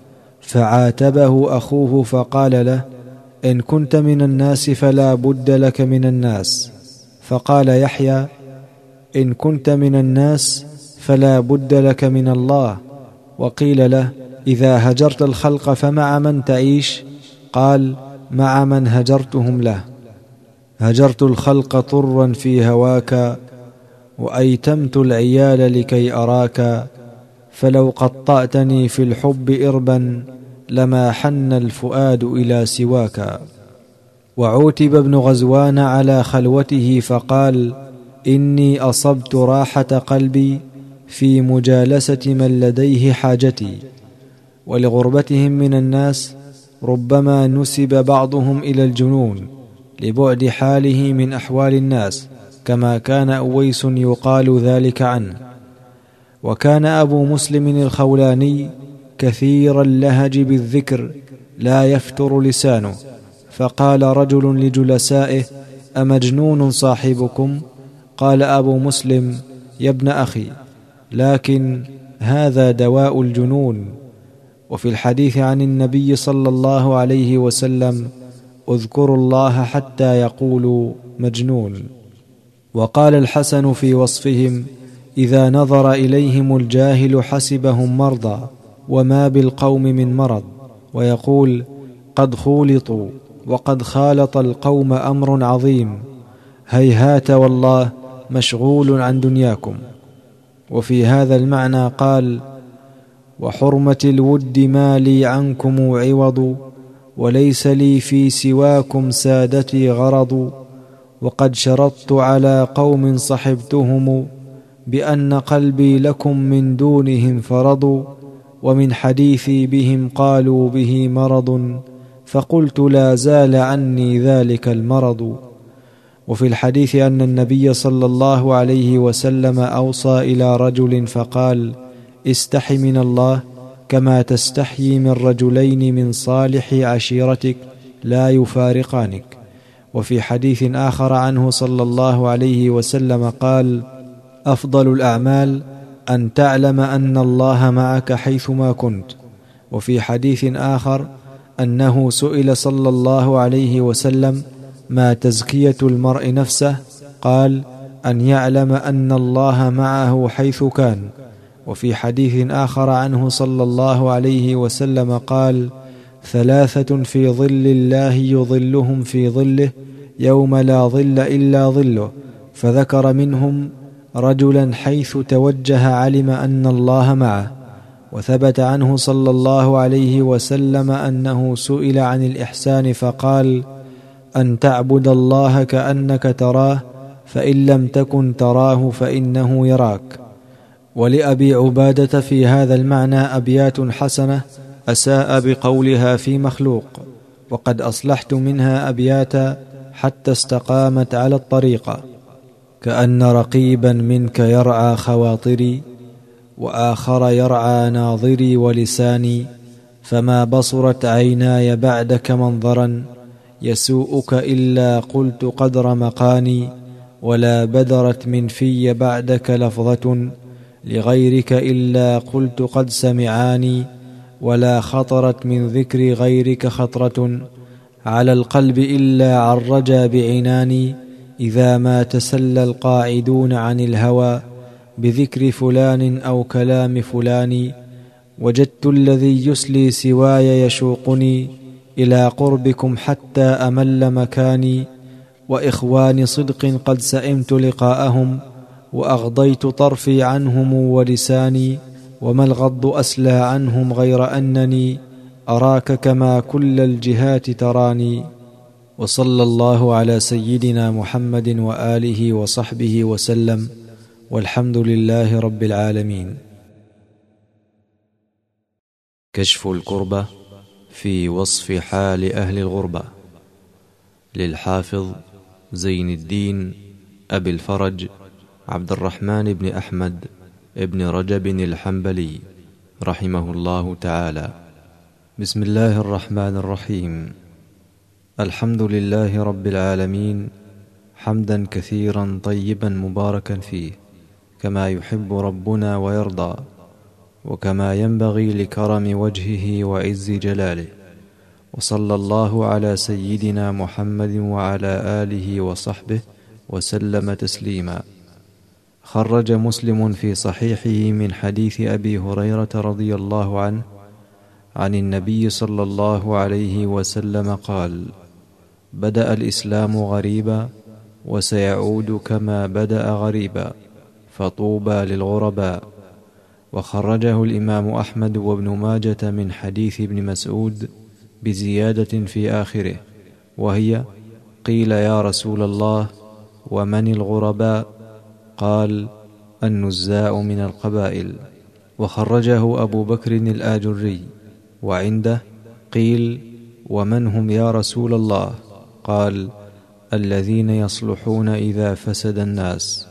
فعاتبه أخوه فقال له: إن كنت من الناس فلا بد لك من الناس. فقال يحيى: إن كنت من الناس فلا بد لك من الله. وقيل له: إذا هجرت الخلق فمع من تعيش؟ قال: مع من هجرتهم له. هجرت الخلق طرا في هواك، وأيتمت العيال لكي أراك، فلو قطعتني في الحب إربا لما حن الفؤاد إلى سواك. وعوتب ابن غزوان على خلوته فقال: إني أصبت راحة قلبي في مجالسة من لديه حاجتي. ولغربتهم من الناس ربما نسب بعضهم إلى الجنون لبعد حاله من أحوال الناس، كما كان أويس يقال ذلك عنه. وكان أبو مسلم الخولاني كثير اللهج بالذكر لا يفتر لسانه، فقال رجل لجلسائه: أمجنون صاحبكم؟ قال أبو مسلم: يا ابن أخي، لكن هذا دواء الجنون. وفي الحديث عن النبي صلى الله عليه وسلم: اذكروا الله حتى يقولوا مجنون. وقال الحسن في وصفهم: إذا نظر إليهم الجاهل حسبهم مرضى، وما بالقوم من مرض. ويقول: قد خولطوا وقد خالط القوم أمر عظيم، هيهات والله مشغول عن دنياكم. وفي هذا المعنى قال: وحرمة الود ما لي عنكم عوض، وليس لي في سواكم سادتي غرض. وقد شرطت على قوم صحبتهم، بأن قلبي لكم من دونهم فرض. ومن حديثي بهم قالوا به مرض، فقلت لا زال عني ذلك المرض. وفي الحديث أن النبي صلى الله عليه وسلم أوصى إلى رجل فقال: استحي من الله كما تستحيي من رجلين من صالح عشيرتك لا يفارقانك. وفي حديث آخر عنه صلى الله عليه وسلم قال: أفضل الأعمال أن تعلم أن الله معك حيثما كنت. وفي حديث آخر: أنه سئل صلى الله عليه وسلم: ما تزكية المرء نفسه؟ قال: أن يعلم أن الله معه حيث كان. وفي حديث آخر عنه صلى الله عليه وسلم قال: ثلاثة في ظل الله يظلهم في ظله يوم لا ظل إلا ظله، فذكر منهم رجلا حيث توجه علم أن الله معه. وثبت عنه صلى الله عليه وسلم أنه سئل عن الإحسان فقال: أن تعبد الله كأنك تراه، فإن لم تكن تراه فإنه يراك. ولأبي عبادة في هذا المعنى أبيات حسنة أساء بقولها في مخلوق، وقد أصلحت منها أبياتا حتى استقامت على الطريقة: كأن رقيبا منك يرعى خواطري، وآخر يرعى ناظري ولساني، فما بصرت عيناي بعدك منظرا يسوءك إلا قلت قدر مقاني، ولا بدرت من في بعدك لفظة لغيرك إلا قلت قد سمعاني، ولا خطرت من ذكر غيرك خطرة على القلب إلا عرجا بعناني، إذا ما تسلى القاعدون عن الهوى بذكر فلان أو كلام فلان، وجدت الذي يسلي سواي يشوقني إلى قربكم حتى أمل مكاني، وإخوان صدق قد سئمت لقاءهم وأغضيت طرفي عنهم ولساني، وما الغض أسلى عنهم غير أنني أراك كما كل الجهات تراني. وصلى الله على سيدنا محمد وآله وصحبه وسلم، والحمد لله رب العالمين. كشف الكربة في وصف حال أهل الغربة، للحافظ زين الدين أبي الفرج عبد الرحمن بن أحمد ابن رجب الحنبلي رحمه الله تعالى. بسم الله الرحمن الرحيم. الحمد لله رب العالمين، حمدا كثيرا طيبا مباركا فيه، كما يحب ربنا ويرضى، وكما ينبغي لكرم وجهه وعز جلاله. وصلى الله على سيدنا محمد وعلى آله وصحبه وسلم تسليما. خرج مسلم في صحيحه من حديث أبي هريرة رضي الله عنه عن النبي صلى الله عليه وسلم قال: بدأ الإسلام غريبا وسيعود كما بدأ غريبا، فطوبى للغرباء. وخرجه الإمام أحمد وابن ماجة من حديث ابن مسعود بزيادة في آخره، وهي: قيل يا رسول الله ومن الغرباء؟ قال: النزاء من القبائل. وخرجه أبو بكر الآجري، وعنده: قيل ومن هم يا رسول الله؟ قال: الذين يصلحون إذا فسد الناس.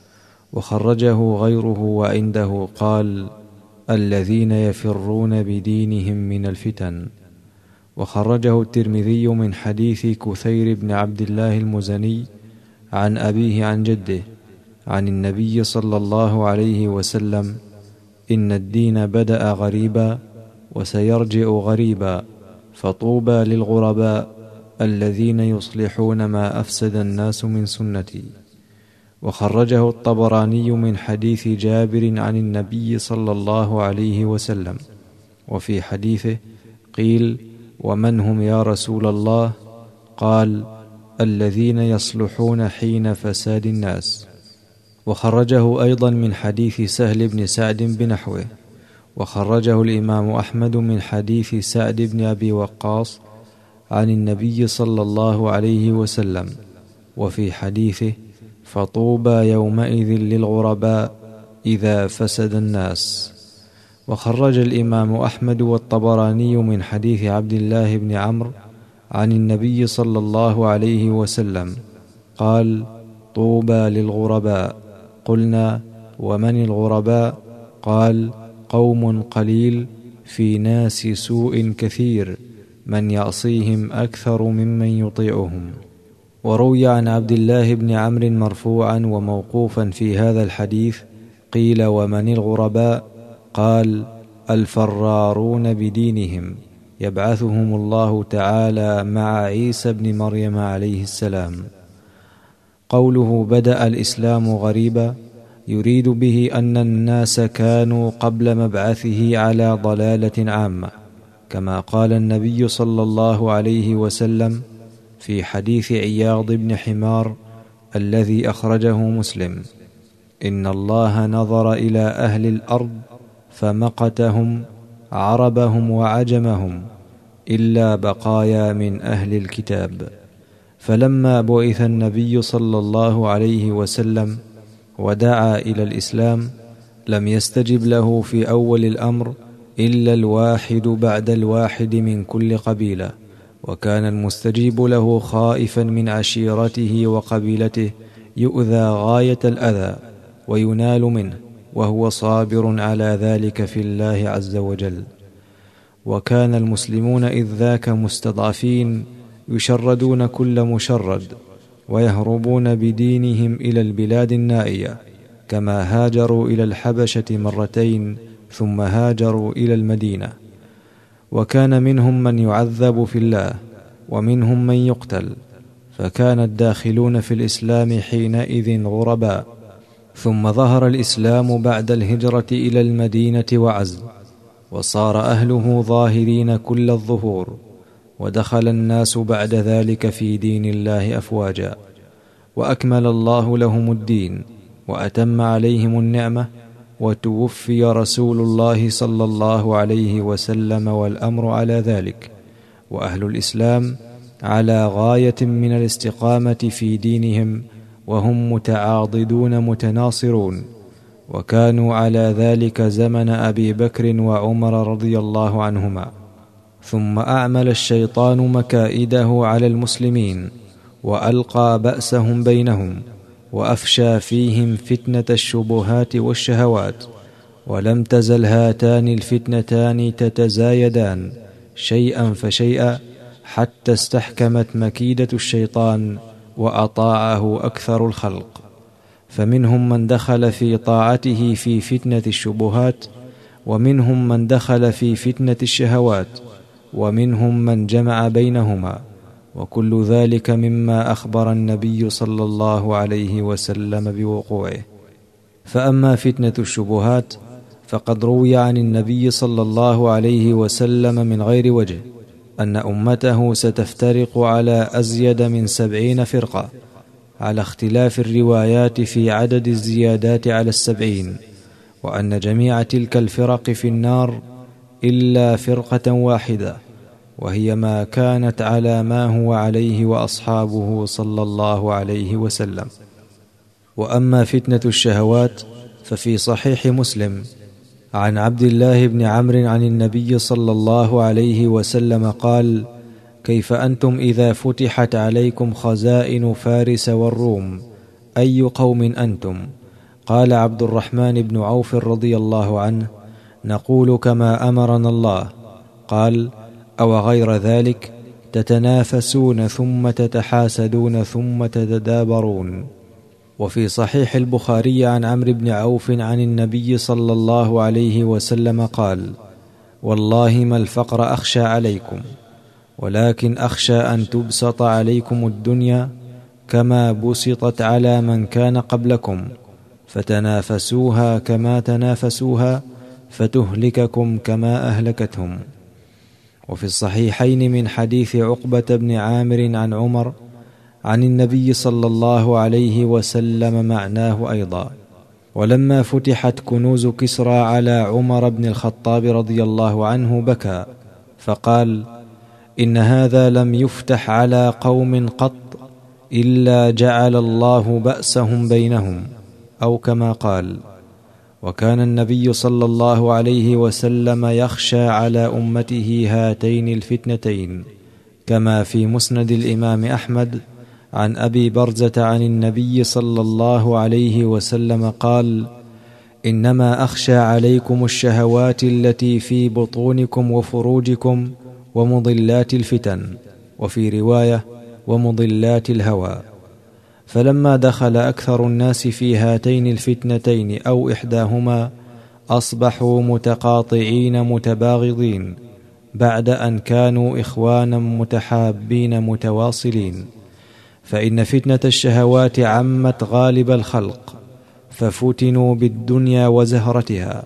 وخرجه غيره وعنده قال: الذين يفرون بدينهم من الفتن. وخرجه الترمذي من حديث كثير بن عبد الله المزني عن أبيه عن جده عن النبي صلى الله عليه وسلم: إن الدين بدأ غريبا وسيرجع غريبا، فطوبى للغرباء الذين يصلحون ما أفسد الناس من سنتي. وخرجه الطبراني من حديث جابر عن النبي صلى الله عليه وسلم، وفي حديثه: قيل ومن هم يا رسول الله؟ قال: الذين يصلحون حين فساد الناس. وخرجه أيضا من حديث سهل بن سعد بنحوه. وخرجه الإمام أحمد من حديث سعد بن أبي وقاص عن النبي صلى الله عليه وسلم، وفي حديثه: فطوبى يومئذ للغرباء إذا فسد الناس. وخرج الإمام أحمد والطبراني من حديث عبد الله بن عمرو عن النبي صلى الله عليه وسلم قال: طوبى للغرباء. قلنا: ومن الغرباء؟ قال: قوم قليل في ناس سوء كثير، من يعصيهم أكثر ممن يطيعهم. وروي عن عبد الله بن عمرو مرفوعا وموقوفا في هذا الحديث: قيل ومن الغرباء؟ قال: الفرارون بدينهم، يبعثهم الله تعالى مع عيسى بن مريم عليه السلام. قوله بدأ الإسلام غريبا يريد به أن الناس كانوا قبل مبعثه على ضلالة عامة، كما قال النبي صلى الله عليه وسلم في حديث عياض بن حمار الذي أخرجه مسلم: إن الله نظر إلى أهل الأرض فمقتهم عربهم وعجمهم إلا بقايا من أهل الكتاب. فلما بعث النبي صلى الله عليه وسلم ودعا إلى الإسلام لم يستجب له في أول الأمر إلا الواحد بعد الواحد من كل قبيلة، وكان المستجيب له خائفا من عشيرته وقبيلته يؤذى غاية الأذى وينال منه، وهو صابر على ذلك في الله عز وجل. وكان المسلمون إذ ذاك مستضعفين يشردون كل مشرد، ويهربون بدينهم إلى البلاد النائية، كما هاجروا إلى الحبشة مرتين ثم هاجروا إلى المدينة. وكان منهم من يعذب في الله ومنهم من يقتل، فكان الداخلون في الإسلام حينئذ غرباء. ثم ظهر الإسلام بعد الهجرة إلى المدينة وعز، وصار أهله ظاهرين كل الظهور، ودخل الناس بعد ذلك في دين الله أفواجا، وأكمل الله لهم الدين وأتم عليهم النعمة، وتوفي رسول الله صلى الله عليه وسلم والأمر على ذلك، وأهل الإسلام على غاية من الاستقامة في دينهم، وهم متعاضدون متناصرون، وكانوا على ذلك زمن أبي بكر وعمر رضي الله عنهما. ثم أعمل الشيطان مكائده على المسلمين، وألقى بأسهم بينهم، وأفشى فيهم فتنة الشبهات والشهوات، ولم تزل هاتان الفتنتان تتزايدان شيئا فشيئا حتى استحكمت مكيدة الشيطان وأطاعه أكثر الخلق. فمنهم من دخل في طاعته في فتنة الشبهات، ومنهم من دخل في فتنة الشهوات، ومنهم من جمع بينهما، وكل ذلك مما أخبر النبي صلى الله عليه وسلم بوقوعه. فأما فتنة الشبهات فقد روي عن النبي صلى الله عليه وسلم من غير وجه أن أمته ستفترق على أزيد من سبعين فرقة، على اختلاف الروايات في عدد الزيادات على السبعين، وأن جميع تلك الفرق في النار إلا فرقة واحدة، وهي ما كانت على ما هو عليه وأصحابه صلى الله عليه وسلم. وأما فتنة الشهوات ففي صحيح مسلم عن عبد الله بن عمرو عن النبي صلى الله عليه وسلم قال: كيف أنتم إذا فتحت عليكم خزائن فارس والروم، أي قوم أنتم؟ قال عبد الرحمن بن عوف رضي الله عنه: نقول كما أمرنا الله. قال: أو غير ذلك؟ تتنافسون ثم تتحاسدون ثم تتدابرون. وفي صحيح البخاري عن عمرو بن عوف عن النبي صلى الله عليه وسلم قال: والله ما الفقر أخشى عليكم، ولكن أخشى أن تبسط عليكم الدنيا كما بسطت على من كان قبلكم، فتنافسوها كما تنافسوها، فتهلككم كما أهلكتهم. وفي الصحيحين من حديث عقبة بن عامر عن عمر عن النبي صلى الله عليه وسلم معناه أيضا. ولما فتحت كنوز كسرى على عمر بن الخطاب رضي الله عنه بكى فقال: إن هذا لم يفتح على قوم قط إلا جعل الله بأسهم بينهم، أو كما قال. وكان النبي صلى الله عليه وسلم يخشى على أمته هاتين الفتنتين، كما في مسند الإمام أحمد عن أبي برزة عن النبي صلى الله عليه وسلم قال: إنما أخشى عليكم الشهوات التي في بطونكم وفروجكم ومضلات الفتن، وفي رواية: ومضلات الهوى. فلما دخل أكثر الناس في هاتين الفتنتين أو إحداهما أصبحوا متقاطعين متباغضين، بعد أن كانوا إخوانا متحابين متواصلين. فإن فتنة الشهوات عمت غالب الخلق، ففتنوا بالدنيا وزهرتها،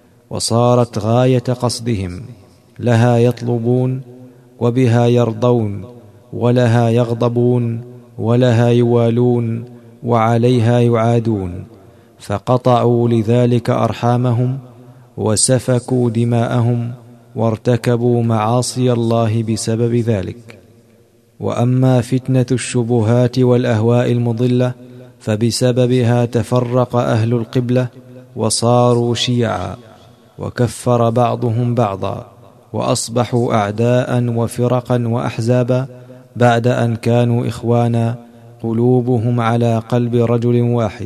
وصارت غاية قصدهم، لها يطلبون وبها يرضون، ولها يغضبون ولها يوالون وعليها يعادون، فقطعوا لذلك أرحامهم وسفكوا دماءهم وارتكبوا معاصي الله بسبب ذلك. وأما فتنة الشبهات والأهواء المضلة فبسببها تفرق أهل القبلة وصاروا شيعا، وكفر بعضهم بعضا، وأصبحوا أعداء وفرقا وأحزابا بعد أن كانوا إخوانا قلوبهم على قلب رجل واحد.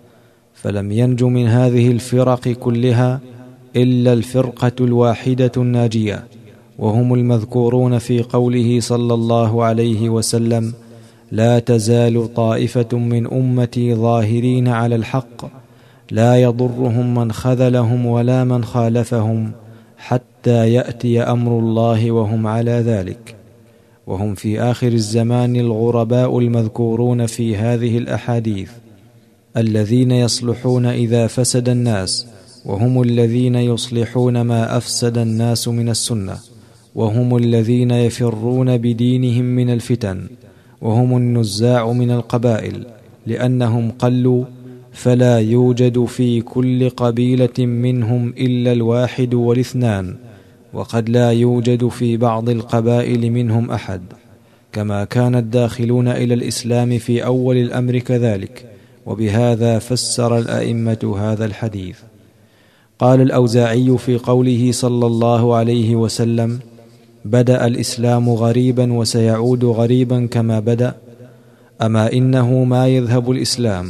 فلم ينج من هذه الفرق كلها إلا الفرقة الواحدة الناجية، وهم المذكورون في قوله صلى الله عليه وسلم: لا تزال طائفة من أمتي ظاهرين على الحق لا يضرهم من خذلهم ولا من خالفهم حتى يأتي أمر الله وهم على ذلك. وهم في آخر الزمان الغرباء المذكورون في هذه الأحاديث، الذين يصلحون إذا فسد الناس، وهم الذين يصلحون ما أفسد الناس من السنة، وهم الذين يفرون بدينهم من الفتن، وهم النزاع من القبائل، لأنهم قلوا، فلا يوجد في كل قبيلة منهم إلا الواحد والاثنان، وقد لا يوجد في بعض القبائل منهم أحد، كما كان الداخلون إلى الإسلام في أول الأمر كذلك. وبهذا فسر الأئمة هذا الحديث. قال الأوزاعي في قوله صلى الله عليه وسلم: بدأ الإسلام غريبا وسيعود غريبا كما بدأ، أما إنه ما يذهب الإسلام،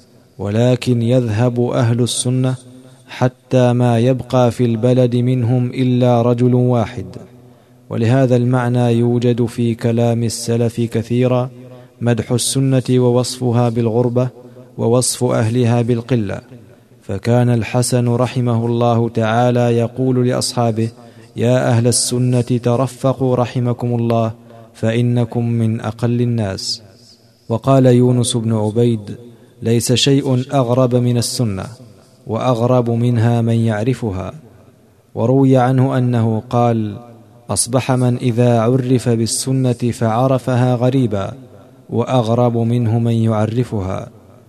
ولكن يذهب أهل السنة، حتى ما يبقى في البلد منهم إلا رجل واحد. ولهذا المعنى يوجد في كلام السلف كثيرا مدح السنة ووصفها بالغربة، ووصف أهلها بالقلة. فكان الحسن رحمه الله تعالى يقول لأصحابه: يا أهل السنة ترفقوا رحمكم الله، فإنكم من أقل الناس. وقال يونس بن عبيد: ليس شيء أغرب من السنة، وأغرب منها من يعرفها. وروي عنه أنه قال: أصبح من إذا عرف بالسنة فعرفها غريبا، وأغرب منه من يعرفها.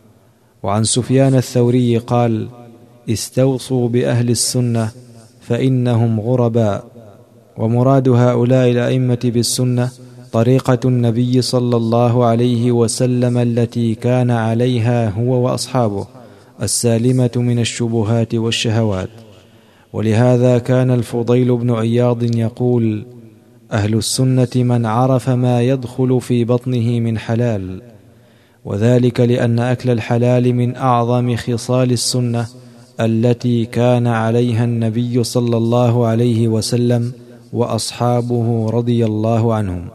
وعن سفيان الثوري قال: استوصوا بأهل السنة فإنهم غرباء. ومراد هؤلاء الأئمة بالسنة طريقة النبي صلى الله عليه وسلم التي كان عليها هو وأصحابه، السالمة من الشبهات والشهوات. ولهذا كان الفضيل بن عياض يقول: أهل السنة من عرف ما يدخل في بطنه من حلال، وذلك لأن أكل الحلال من أعظم خصال السنة التي كان عليها النبي صلى الله عليه وسلم وأصحابه رضي الله عنهم.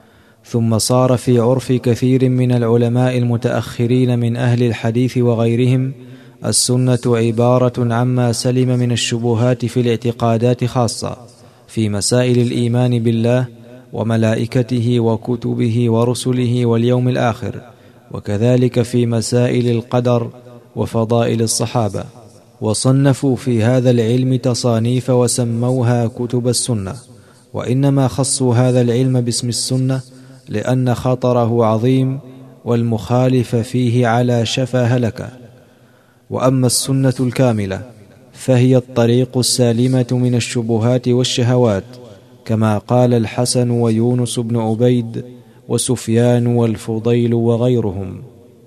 ثم صار في عرف كثير من العلماء المتأخرين من أهل الحديث وغيرهم السنة عبارة عما سلم من الشبهات في الاعتقادات، خاصة في مسائل الإيمان بالله وملائكته وكتبه ورسله واليوم الآخر، وكذلك في مسائل القدر وفضائل الصحابة. وصنفوا في هذا العلم تصانيف وسموها كتب السنة، وإنما خصوا هذا العلم باسم السنة لأن خطره عظيم، والمخالف فيه على شفا هلكة. وأما السنة الكاملة فهي الطريق السالمة من الشبهات والشهوات، كما قال الحسن ويونس بن عبيد وسفيان والفضيل وغيرهم.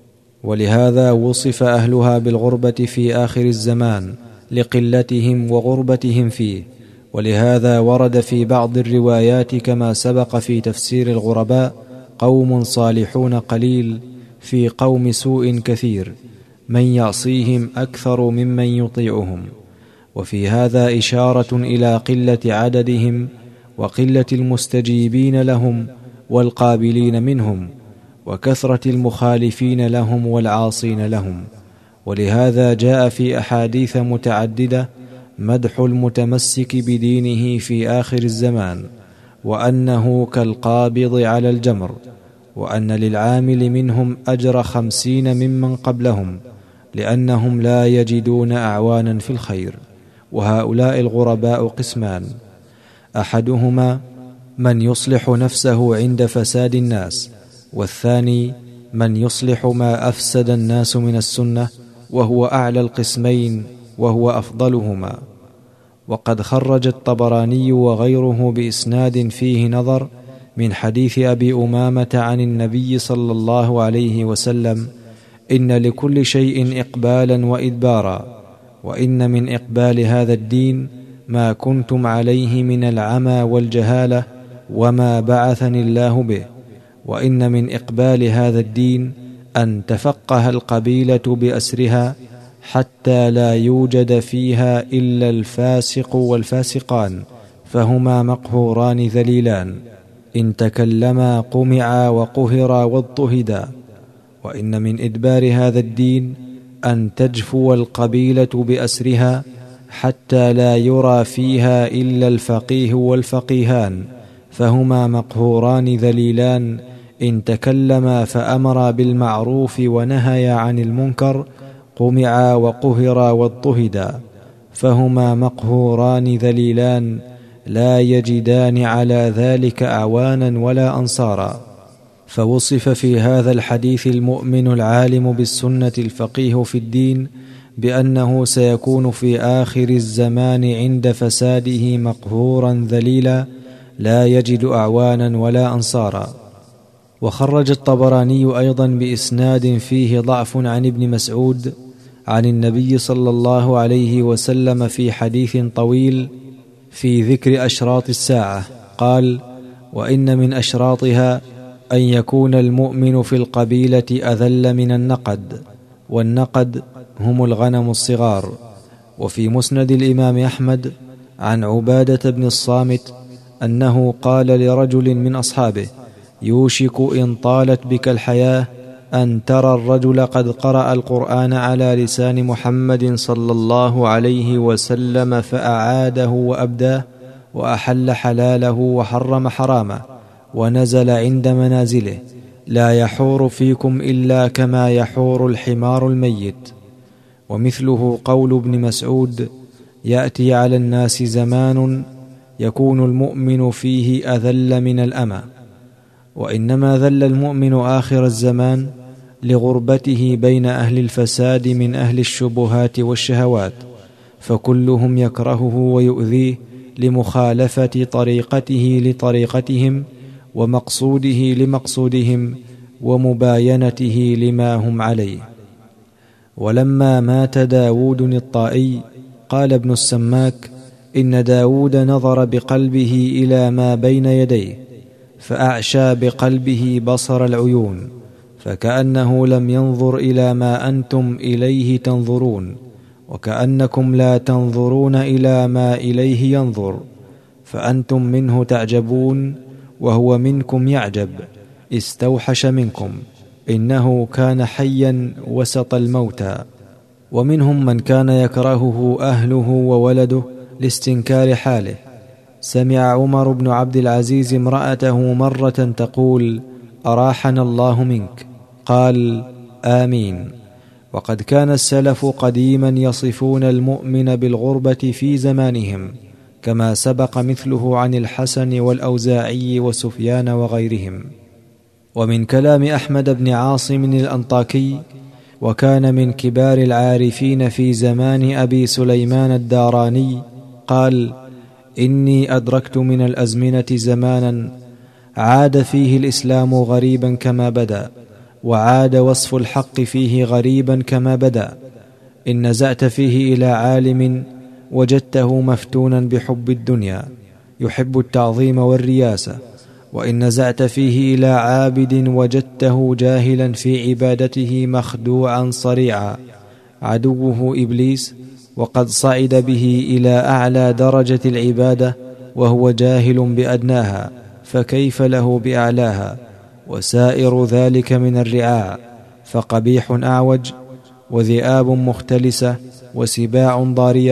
ولهذا وصف أهلها بالغربة في آخر الزمان لقلتهم وغربتهم فيه. ولهذا ورد في بعض الروايات كما سبق في تفسير الغرباء: قوم صالحون قليل في قوم سوء كثير، من يعصيهم أكثر ممن يطيعهم. وفي هذا إشارة إلى قلة عددهم وقلة المستجيبين لهم والقابلين منهم، وكثرة المخالفين لهم والعاصين لهم. ولهذا جاء في أحاديث متعددة: مدح المتمسك بدينه في آخر الزمان، وأنه كالقابض على الجمر، وأن للعامل منهم أجر خمسين ممن قبلهم، لأنهم لا يجدون أعوانا في الخير. وهؤلاء الغرباء قسمان: أحدهما من يصلح نفسه عند فساد الناس، والثاني من يصلح ما أفسد الناس من السنة، وهو أعلى القسمين وهو أفضلهما. وقد خرج الطبراني وغيره بإسناد فيه نظر من حديث أبي أمامة عن النبي صلى الله عليه وسلم: إن لكل شيء إقبالا وإدبارا، وإن من إقبال هذا الدين ما كنتم عليه من العمى والجهالة وما بعثني الله به، وإن من إقبال هذا الدين أن تفقه القبيلة بأسرها حتى لا يوجد فيها إلا الفاسق والفاسقان، فهما مقهوران ذليلان، إن تكلما قمعا وقهرا واضطهدا. وإن من إدبار هذا الدين أن تجفو القبيلة بأسرها حتى لا يرى فيها إلا الفقيه والفقيهان، فهما مقهوران ذليلان، إن تكلما فأمرا بالمعروف ونهيا عن المنكر قمعا وقهرا واضطهدا، فهما مقهوران ذليلان، لا يجدان على ذلك أعوانا ولا أنصارا. فوصف في هذا الحديث المؤمن العالم بالسنة الفقيه في الدين بأنه سيكون في آخر الزمان عند فساده مقهورا ذليلا، لا يجد أعوانا ولا أنصارا. وخرج الطبراني أيضا بإسناد فيه ضعف عن ابن مسعود عن النبي صلى الله عليه وسلم في حديث طويل في ذكر أشراط الساعة، قال: وإن من أشراطها أن يكون المؤمن في القبيلة أذل من النقد، والنقد هم الغنم الصغار. وفي مسند الإمام أحمد عن عبادة بن الصامت أنه قال لرجل من أصحابه: يوشك إن طالت بك الحياة أن ترى الرجل قد قرأ القرآن على لسان محمد صلى الله عليه وسلم فأعاده وأبداه، وأحل حلاله وحرم حرامه، ونزل عند منازله، لا يحور فيكم إلا كما يحور الحمار الميت. ومثله قول ابن مسعود: يأتي على الناس زمان يكون المؤمن فيه أذل من الأمى. وإنما ذل المؤمن آخر الزمان لغربته بين أهل الفساد من أهل الشبهات والشهوات، فكلهم يكرهه ويؤذيه لمخالفة طريقته لطريقتهم، ومقصوده لمقصودهم، ومباينته لما هم عليه. ولما مات داود الطائي قال ابن السماك: إن داود نظر بقلبه إلى ما بين يديه، فأعشى بقلبه بصر العيون، فكأنه لم ينظر إلى ما أنتم إليه تنظرون، وكأنكم لا تنظرون إلى ما إليه ينظر، فأنتم منه تعجبون وهو منكم يعجب، استوحش منكم، إنه كان حيا وسط الموتى. ومنهم من كان يكرهه أهله وولده لاستنكار حاله. سمع عمر بن عبد العزيز امرأته مرة تقول: أراحنا الله منك، قال: آمين. وقد كان السلف قديما يصفون المؤمن بالغربة في زمانهم، كما سبق مثله عن الحسن والأوزاعي وسفيان وغيرهم. ومن كلام أحمد بن عاصم الأنطاكي، وكان من كبار العارفين في زمان أبي سليمان الداراني، قال: إني أدركت من الأزمنة زمانا عاد فيه الإسلام غريبا كما بدأ، وعاد وصف الحق فيه غريبا كما بدأ. إن نزعت فيه إلى عالم وجدته مفتونا بحب الدنيا يحب التعظيم والرياسة، وإن نزعت فيه إلى عابد وجدته جاهلا في عبادته مخدوعا صريعا عدوه إبليس، وقد صعد به إلى أعلى درجة العبادة وهو جاهل بأدناها، فكيف له بأعلاها؟ وسائر ذلك من الرعاع، فقبيح أعوج، وذئاب مختلسة، وسباع ضارية،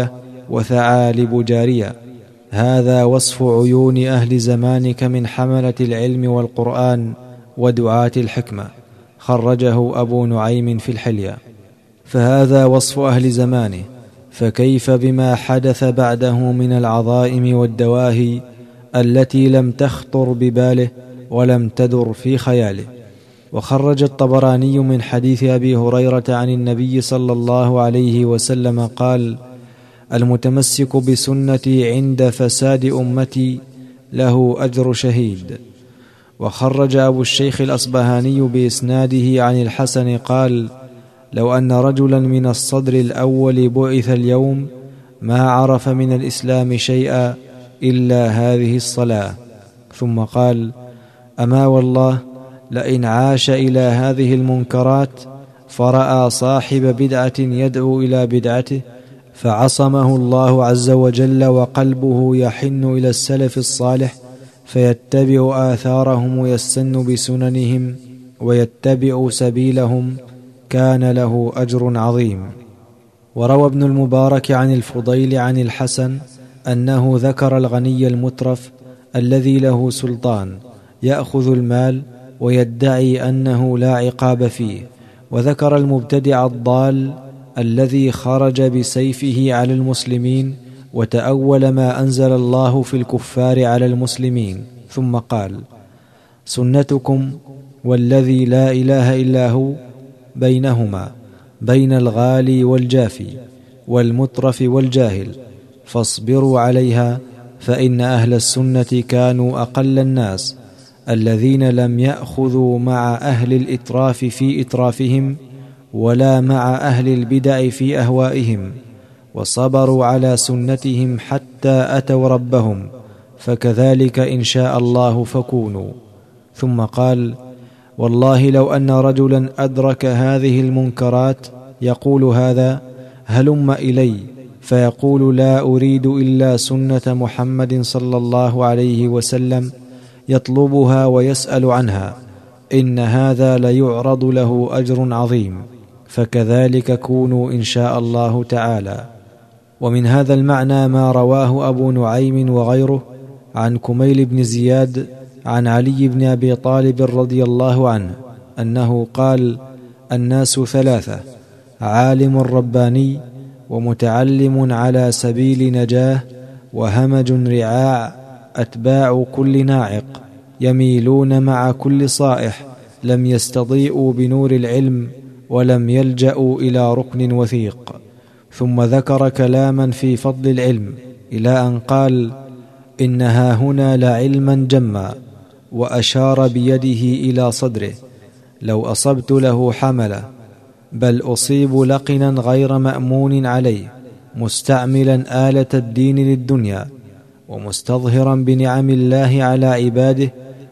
وثعالب جارية. هذا وصف عيون أهل زمانك من حملة العلم والقرآن ودعاة الحكمة. خرجه أبو نعيم في الحلية. فهذا وصف أهل زمانه، فكيف بما حدث بعده من العظائم والدواهي التي لم تخطر بباله ولم تدر في خياله. وخرج الطبراني من حديث أبي هريرة عن النبي صلى الله عليه وسلم قال: المتمسك بسنتي عند فساد أمتي له أجر شهيد. وخرج أبو الشيخ الأصبهاني بإسناده عن الحسن قال: لو أن رجلا من الصدر الأول بعث اليوم ما عرف من الإسلام شيئا إلا هذه الصلاة. ثم قال: أما والله لئن عاش إلى هذه المنكرات فرأى صاحب بدعة يدعو إلى بدعته فعصمه الله عز وجل وقلبه يحن إلى السلف الصالح فيتبع آثارهم ويستن بسننهم ويتبع سبيلهم كان له أجر عظيم. وروى ابن المبارك عن الفضيل عن الحسن أنه ذكر الغني المترف الذي له سلطان يأخذ المال ويدعي أنه لا عقاب فيه، وذكر المبتدع الضال الذي خرج بسيفه على المسلمين وتأول ما أنزل الله في الكفار على المسلمين، ثم قال: سنتكم والذي لا إله إلا هو بينهما بين الغالي والجافي والمترف والجاهل، فاصبروا عليها، فإن أهل السنة كانوا أقل الناس الذين لم يأخذوا مع أهل الإتراف في إترافهم ولا مع أهل البدع في أهوائهم، وصبروا على سنتهم حتى أتوا ربهم، فكذلك إن شاء الله فكونوا. ثم قال: والله لو أن رجلا أدرك هذه المنكرات يقول هذا هلم إلي، فيقول: لا أريد إلا سنة محمد صلى الله عليه وسلم، يطلبها ويسأل عنها، إن هذا ليعرض له أجر عظيم، فكذلك كونوا إن شاء الله تعالى. ومن هذا المعنى ما رواه أبو نعيم وغيره عن كميل بن زياد عن علي بن أبي طالب رضي الله عنه أنه قال: الناس ثلاثة: عالم رباني، ومتعلم على سبيل نجاه، وهمج رعاع أتباع كل ناعق، يميلون مع كل صائح، لم يستضيئوا بنور العلم ولم يلجأوا إلى ركن وثيق. ثم ذكر كلاما في فضل العلم إلى أن قال: إنها هنا لعلما جما، وأشار بيده إلى صدره: لو أصبت له حملة، بل أصيب لقنا غير مأمون عليه، مستعملا آلة الدين للدنيا، ومستظهرا بنعم الله على عباده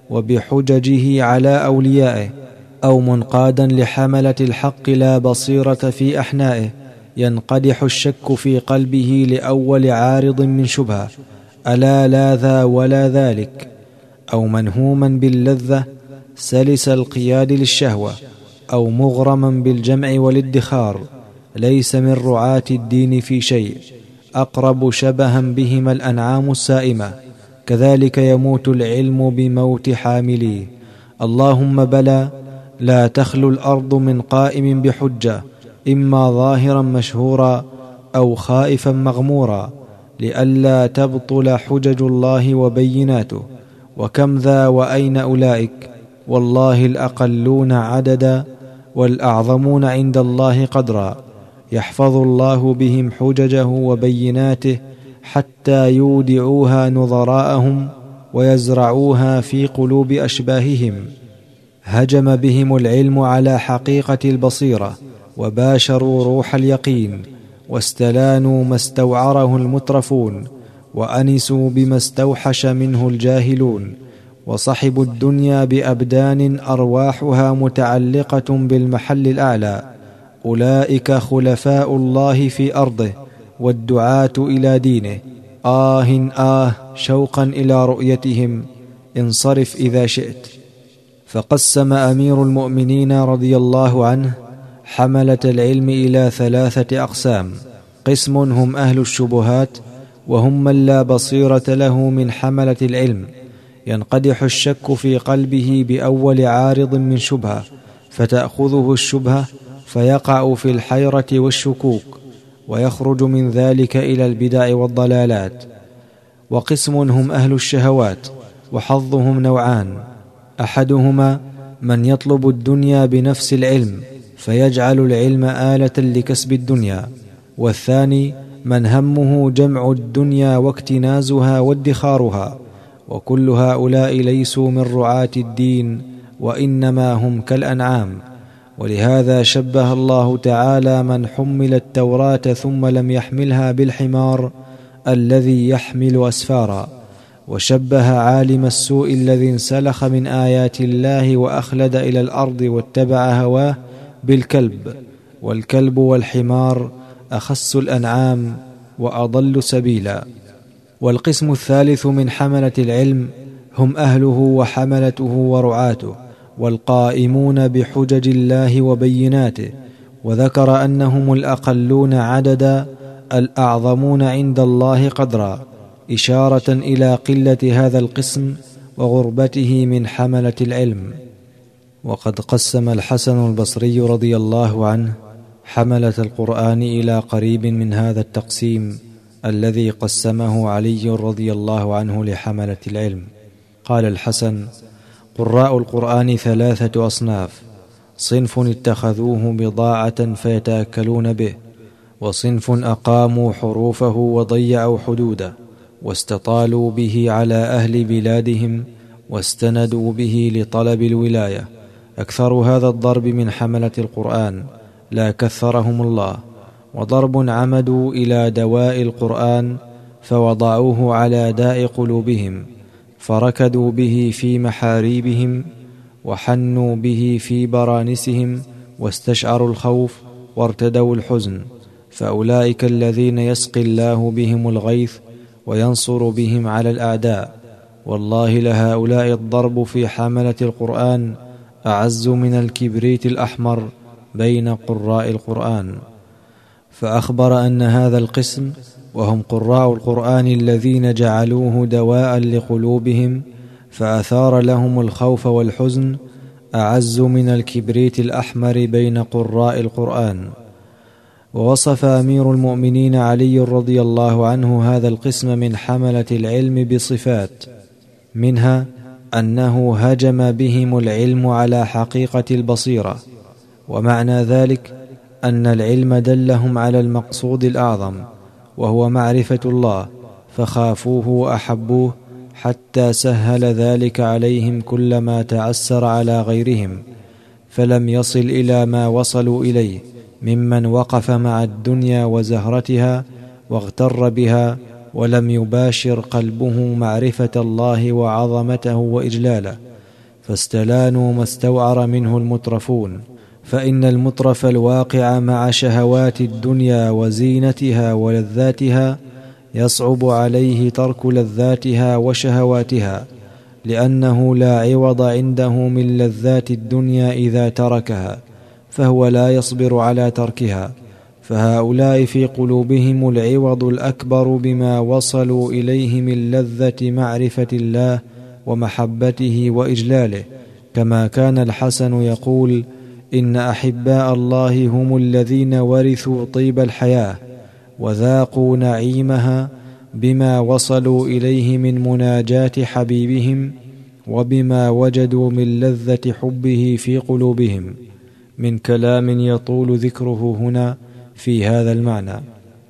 وبحججه على أوليائه، أو منقادا لحملة الحق لا بصيرة في أحنائه، ينقدح الشك في قلبه لأول عارض من شبهة، ألا لا ذا ولا ذلك، أو منهوما باللذة سلس القياد للشهوة، أو مغرما بالجمع والادخار، ليس من رعاة الدين في شيء، أقرب شبها بهما الأنعام السائمة، كذلك يموت العلم بموت حامليه. اللهم بلى، لا تخلو الأرض من قائم بحجة، إما ظاهرا مشهورا أو خائفا مغمورا، لئلا تبطل حجج الله وبيناته. وكم ذا وأين أولئك، والله الأقلون عددا والأعظمون عند الله قدرا، يحفظ الله بهم حججه وبيناته حتى يودعوها نظراءهم ويزرعوها في قلوب أشباههم. هجم بهم العلم على حقيقة البصيرة، وباشروا روح اليقين، واستلانوا ما استوعره المترفون، وأنسوا بما استوحش منه الجاهلون، وصحبوا الدنيا بأبدان أرواحها متعلقة بالمحل الأعلى. أولئك خلفاء الله في أرضه والدعاة إلى دينه. آه آه شوقا إلى رؤيتهم، انصرف إذا شئت. فقسم أمير المؤمنين رضي الله عنه حملة العلم إلى ثلاثة أقسام: قسم هم أهل الشبهات، وهم من لا بصيرة له من حملة العلم، ينقدح الشك في قلبه بأول عارض من شبهة فتأخذه الشبهة فيقع في الحيرة والشكوك، ويخرج من ذلك إلى البدع والضلالات. وقسم هم أهل الشهوات، وحظهم نوعان: أحدهما من يطلب الدنيا بنفس العلم فيجعل العلم آلة لكسب الدنيا، والثاني من همه جمع الدنيا واكتنازها وادخارها، وكل هؤلاء ليسوا من رعاة الدين، وإنما هم كالأنعام. ولهذا شبه الله تعالى من حمل التوراة ثم لم يحملها بالحمار الذي يحمل أسفارا، وشبه عالم السوء الذي انسلخ من آيات الله وأخلد إلى الأرض واتبع هواه بالكلب، والكلب والحمار أخس الأنعام وأضل سبيلا. والقسم الثالث من حملة العلم هم أهله وحملته ورعاته، والقائمون بحجج الله وبيناته، وذكر أنهم الأقلون عددا الأعظمون عند الله قدرا، إشارة إلى قلة هذا القسم وغربته من حملة العلم. وقد قسم الحسن البصري رضي الله عنه حملة القرآن إلى قريب من هذا التقسيم الذي قسمه علي رضي الله عنه لحملة العلم. قال الحسن: قراء القرآن ثلاثة أصناف: صنف اتخذوه بضاعة فيتأكلون به، وصنف أقاموا حروفه وضيعوا حدوده، واستطالوا به على أهل بلادهم، واستندوا به لطلب الولاية. أكثر هذا الضرب من حملة القرآن، لا كثرهم الله. وضرب عمدوا إلى دواء القرآن فوضعوه على داء قلوبهم، فركدوا به في محاريبهم، وحنوا به في برانسهم، واستشعروا الخوف وارتدوا الحزن. فأولئك الذين يسقي الله بهم الغيث وينصر بهم على الأعداء. والله لهؤلاء الضرب في حملة القرآن أعز من الكبريت الأحمر بين قراء القرآن. فأخبر أن هذا القسم، وهم قراء القرآن الذين جعلوه دواء لقلوبهم فأثار لهم الخوف والحزن، أعز من الكبريت الأحمر بين قراء القرآن. ووصف أمير المؤمنين علي رضي الله عنه هذا القسم من حملة العلم بصفات، منها أنه هجم بهم العلم على حقيقة البصيرة، ومعنى ذلك أن العلم دلهم على المقصود الأعظم وهو معرفة الله، فخافوه وأحبوه حتى سهل ذلك عليهم كلما تعسر على غيرهم، فلم يصل إلى ما وصلوا إليه ممن وقف مع الدنيا وزهرتها واغتر بها، ولم يباشر قلبه معرفة الله وعظمته وإجلاله، فاستلانوا ما استوعر منه المترفون. فإن المترف الواقع مع شهوات الدنيا وزينتها ولذاتها يصعب عليه ترك لذاتها وشهواتها، لأنه لا عوض عنده من لذات الدنيا إذا تركها، فهو لا يصبر على تركها. فهؤلاء في قلوبهم العوض الأكبر بما وصلوا إليه من لذة معرفة الله ومحبته وإجلاله، كما كان الحسن يقول: إن أحباء الله هم الذين ورثوا طيب الحياة وذاقوا نعيمها بما وصلوا إليه من مناجاة حبيبهم، وبما وجدوا من لذة حبه في قلوبهم، من كلام يطول ذكره هنا في هذا المعنى.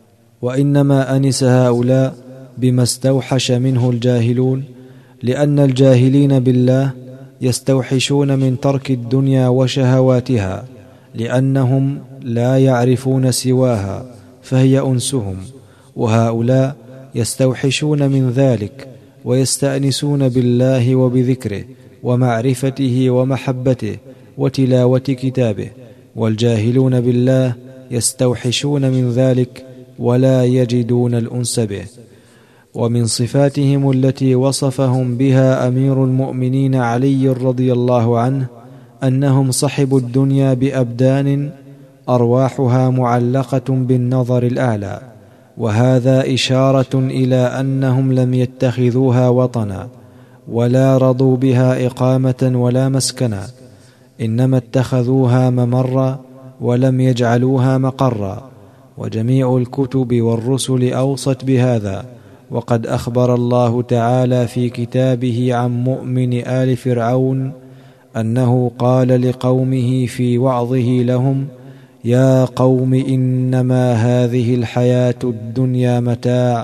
وإنما أنس هؤلاء بما استوحش منه الجاهلون، لأن الجاهلين بالله يستوحشون من ترك الدنيا وشهواتها، لأنهم لا يعرفون سواها فهي أنسهم، وهؤلاء يستوحشون من ذلك ويستأنسون بالله وبذكره ومعرفته ومحبته وتلاوة كتابه، والجاهلون بالله يستوحشون من ذلك ولا يجدون الأنس به. ومن صفاتهم التي وصفهم بها أمير المؤمنين علي رضي الله عنه أنهم صحبوا الدنيا بأبدان أرواحها معلقة بالنظر الأعلى، وهذا إشارة إلى أنهم لم يتخذوها وطنا ولا رضوا بها إقامة ولا مسكنا، إنما اتخذوها ممرا ولم يجعلوها مقرا. وجميع الكتب والرسل أوصت بهذا، وقد أخبر الله تعالى في كتابه عن مؤمن آل فرعون أنه قال لقومه في وعظه لهم: يا قوم إنما هذه الحياة الدنيا متاع،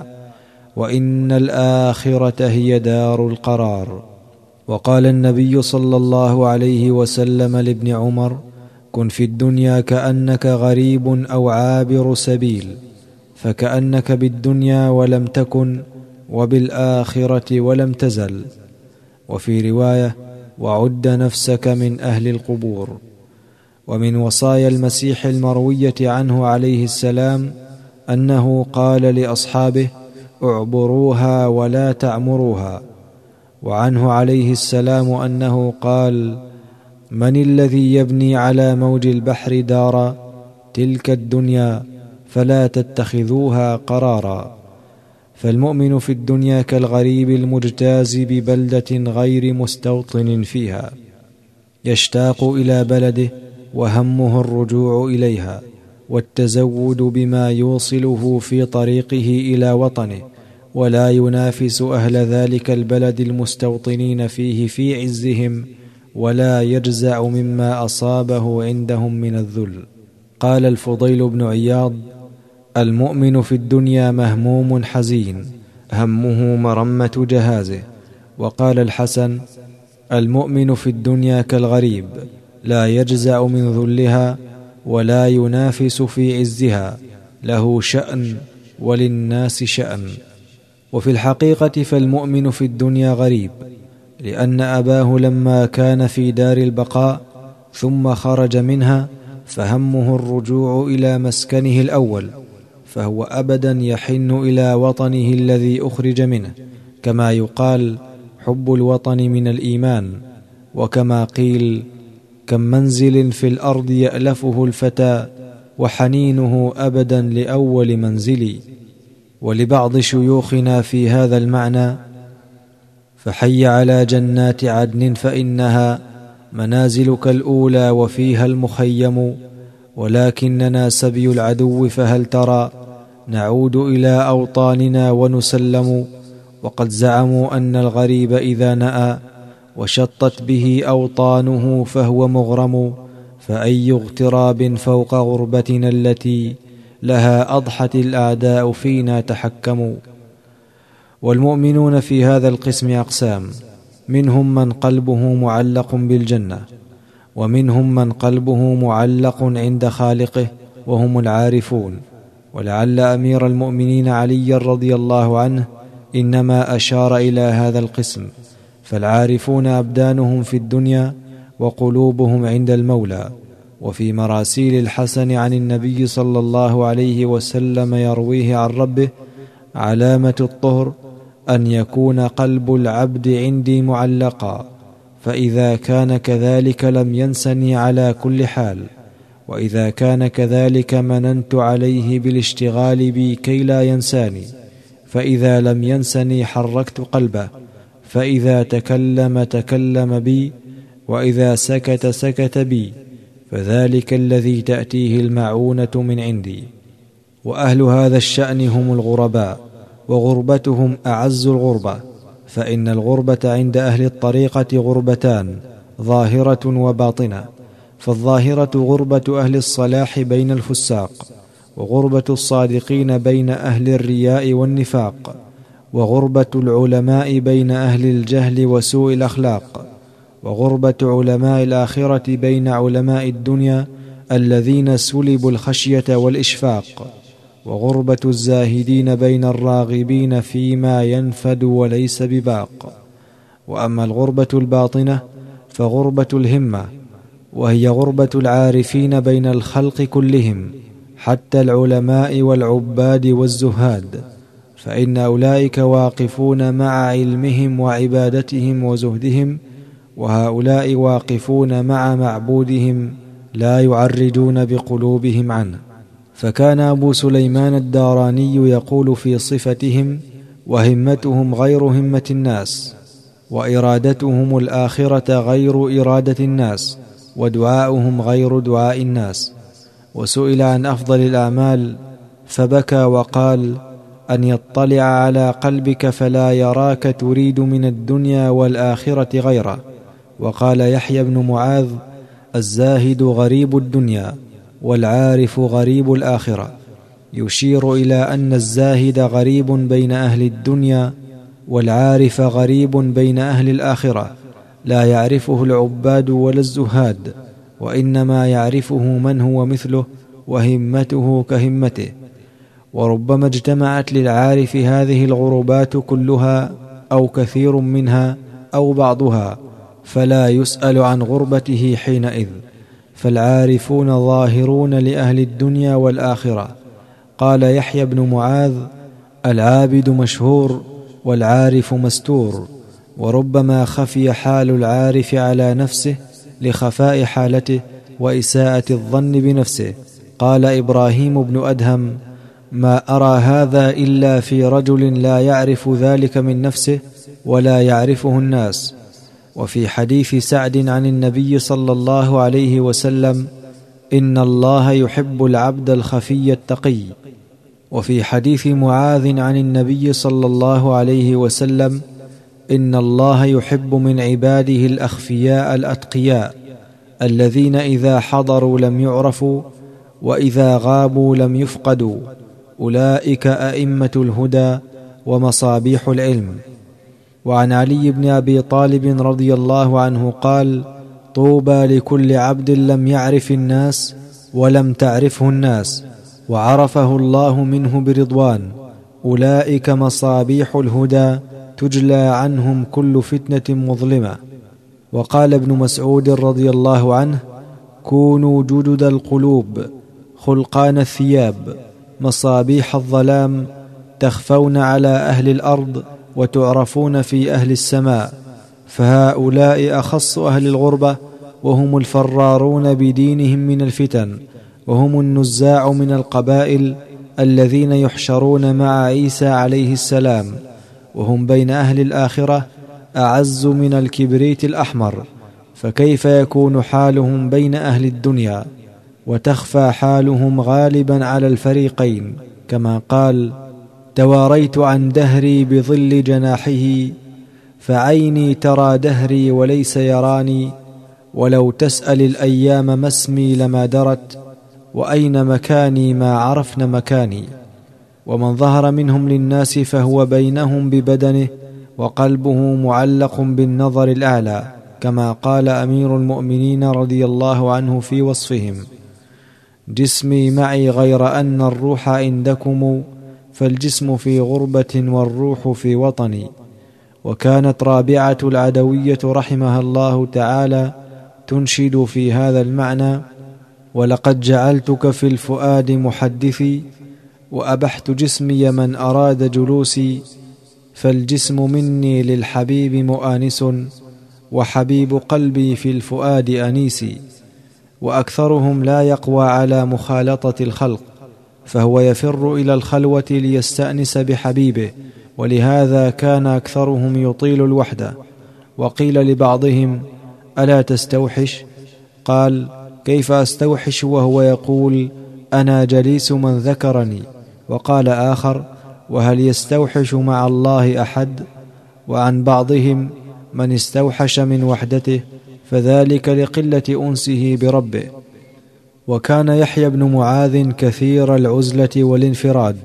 وإن الآخرة هي دار القرار. وقال النبي صلى الله عليه وسلم لابن عمر: كن في الدنيا كأنك غريب أو عابر سبيل، فكأنك بالدنيا ولم تكن، وبالآخرة ولم تزل. وفي رواية: وعد نفسك من أهل القبور. ومن وصايا المسيح المروية عنه عليه السلام أنه قال لأصحابه: اعبروها ولا تعمروها. وعنه عليه السلام أنه قال: من الذي يبني على موج البحر دارا؟ تلك الدنيا، فلا تتخذوها قرارا. فالمؤمن في الدنيا كالغريب المجتاز ببلدة غير مستوطن فيها، يشتاق إلى بلده وهمه الرجوع إليها والتزود بما يوصله في طريقه إلى وطنه، ولا ينافس أهل ذلك البلد المستوطنين فيه في عزهم، ولا يجزع مما أصابه عندهم من الذل. قال الفضيل بن عياض: المؤمن في الدنيا مهموم حزين، همه مرمة جهازه. وقال الحسن: المؤمن في الدنيا كالغريب، لا يجزع من ذلها ولا ينافس في عزها، له شأن وللناس شأن. وفي الحقيقة فالمؤمن في الدنيا غريب، لأن أباه لما كان في دار البقاء ثم خرج منها فهمه الرجوع إلى مسكنه الأول، فهو أبدا يحن إلى وطنه الذي أخرج منه، كما يقال: حب الوطن من الإيمان. وكما قيل: كم منزل في الأرض يألفه الفتى، وحنينه أبدا لأول منزلي. ولبعض شيوخنا في هذا المعنى: فحي على جنات عدن فإنها منازلك الأولى وفيها المخيم، ولكننا سبي العدو فهل ترى، نعود إلى أوطاننا ونسلم. وقد زعموا أن الغريب إذا نأى وشطت به أوطانه فهو مغرم، فأي اغتراب فوق غربتنا التي لها أضحت الأعداء فينا تحكموا. والمؤمنون في هذا القسم أقسام: منهم من قلبه معلق بالجنة، ومنهم من قلبه معلق عند خالقه وهم العارفون. ولعل أمير المؤمنين علي رضي الله عنه إنما أشار إلى هذا القسم، فالعارفون أبدانهم في الدنيا وقلوبهم عند المولى. وفي مراسيل الحسن عن النبي صلى الله عليه وسلم يرويه عن ربه: علامة الطهر أن يكون قلب العبد عندي معلقا، فإذا كان كذلك لم ينسني على كل حال، وإذا كان كذلك مننت عليه بالاشتغال بي كي لا ينساني، فإذا لم ينسني حركت قلبه، فإذا تكلم تكلم بي، وإذا سكت سكت بي، فذلك الذي تأتيه المعونة من عندي. وأهل هذا الشأن هم الغرباء، وغربتهم أعز الغربة، فإن الغربة عند أهل الطريقة غربتان: ظاهرة وباطنة. فالظاهرة غربة أهل الصلاح بين الفساق، وغربة الصادقين بين أهل الرياء والنفاق، وغربة العلماء بين أهل الجهل وسوء الأخلاق، وغربة علماء الآخرة بين علماء الدنيا الذين سلبوا الخشية والإشفاق، وغربة الزاهدين بين الراغبين فيما ينفد وليس بباق. وأما الغربة الباطنة فغربة الهمة، وهي غربة العارفين بين الخلق كلهم حتى العلماء والعباد والزهاد، فإن أولئك واقفون مع علمهم وعبادتهم وزهدهم، وهؤلاء واقفون مع معبودهم لا يعرجون بقلوبهم عنه. فكان أبو سليمان الداراني يقول في صفتهم: وهمتهم غير همة الناس، وإرادتهم الآخرة غير إرادة الناس، ودعاؤهم غير دعاء الناس. وسئل عن أفضل الأعمال فبكى وقال: أن يطلع على قلبك فلا يراك تريد من الدنيا والآخرة غيره. وقال يحيى بن معاذ: الزاهد غريب الدنيا، والعارف غريب الآخرة، يشير إلى أن الزاهد غريب بين أهل الدنيا، والعارف غريب بين أهل الآخرة، لا يعرفه العباد ولا الزهاد، وإنما يعرفه من هو مثله وهمته كهمته. وربما اجتمعت للعارف هذه الغربات كلها أو كثير منها أو بعضها، فلا يسأل عن غربته حينئذ، فالعارفون ظاهرون لأهل الدنيا والآخرة. قال يحيى بن معاذ: العابد مشهور والعارف مستور. وربما خفي حال العارف على نفسه لخفاء حالته وإساءة الظن بنفسه. قال إبراهيم بن أدهم: ما أرى هذا إلا في رجل لا يعرف ذلك من نفسه ولا يعرفه الناس. وفي حديث سعد عن النبي صلى الله عليه وسلم: إن الله يحب العبد الخفي التقي. وفي حديث معاذ عن النبي صلى الله عليه وسلم: إن الله يحب من عباده الأخفياء الأتقياء، الذين إذا حضروا لم يعرفوا، وإذا غابوا لم يفقدوا، أولئك أئمة الهدى ومصابيح العلم. وعن علي بن أبي طالب رضي الله عنه قال: طوبى لكل عبد لم يعرف الناس ولم تعرفه الناس، وعرفه الله منه برضوان، أولئك مصابيح الهدى تجلى عنهم كل فتنة مظلمة. وقال ابن مسعود رضي الله عنه: كونوا جدد القلوب، خلقان الثياب، مصابيح الظلام، تخفون على أهل الأرض وتعرفون في أهل السماء، فهؤلاء أخص أهل الغربة، وهم الفرارون بدينهم من الفتن، وهم النزاع من القبائل الذين يحشرون مع عيسى عليه السلام، وهم بين أهل الآخرة أعز من الكبريت الأحمر. فكيف يكون حالهم بين أهل الدنيا؟ وتخفى حالهم غالبا على الفريقين، كما قال: تواريت عن دهري بظل جناحه، فعيني ترى دهري وليس يراني، ولو تسأل الأيام ما اسمي لما درت، وأين مكاني ما عرفن مكاني. ومن ظهر منهم للناس فهو بينهم ببدنه، وقلبه معلق بالنظر الأعلى، كما قال أمير المؤمنين رضي الله عنه في وصفهم: جسمي معي غير أن الروح عندكم، فالجسم في غربة والروح في وطني. وكانت رابعة العدوية رحمها الله تعالى تنشد في هذا المعنى: ولقد جعلتك في الفؤاد محدثي، وأبحت جسمي من أراد جلوسي، فالجسم مني للحبيب مؤانس، وحبيب قلبي في الفؤاد أنيسي. وأكثرهم لا يقوى على مخالطة الخلق، فهو يفر إلى الخلوة ليستأنس بحبيبه، ولهذا كان أكثرهم يطيل الوحدة. وقيل لبعضهم: ألا تستوحش؟ قال: كيف أستوحش وهو يقول أنا جليس من ذكرني؟ وقال آخر: وهل يستوحش مع الله أحد؟ وعن بعضهم: من استوحش من وحدته فذلك لقلة أنسه بربه. وكان يحيى بن معاذ كثير العزلة والانفراد،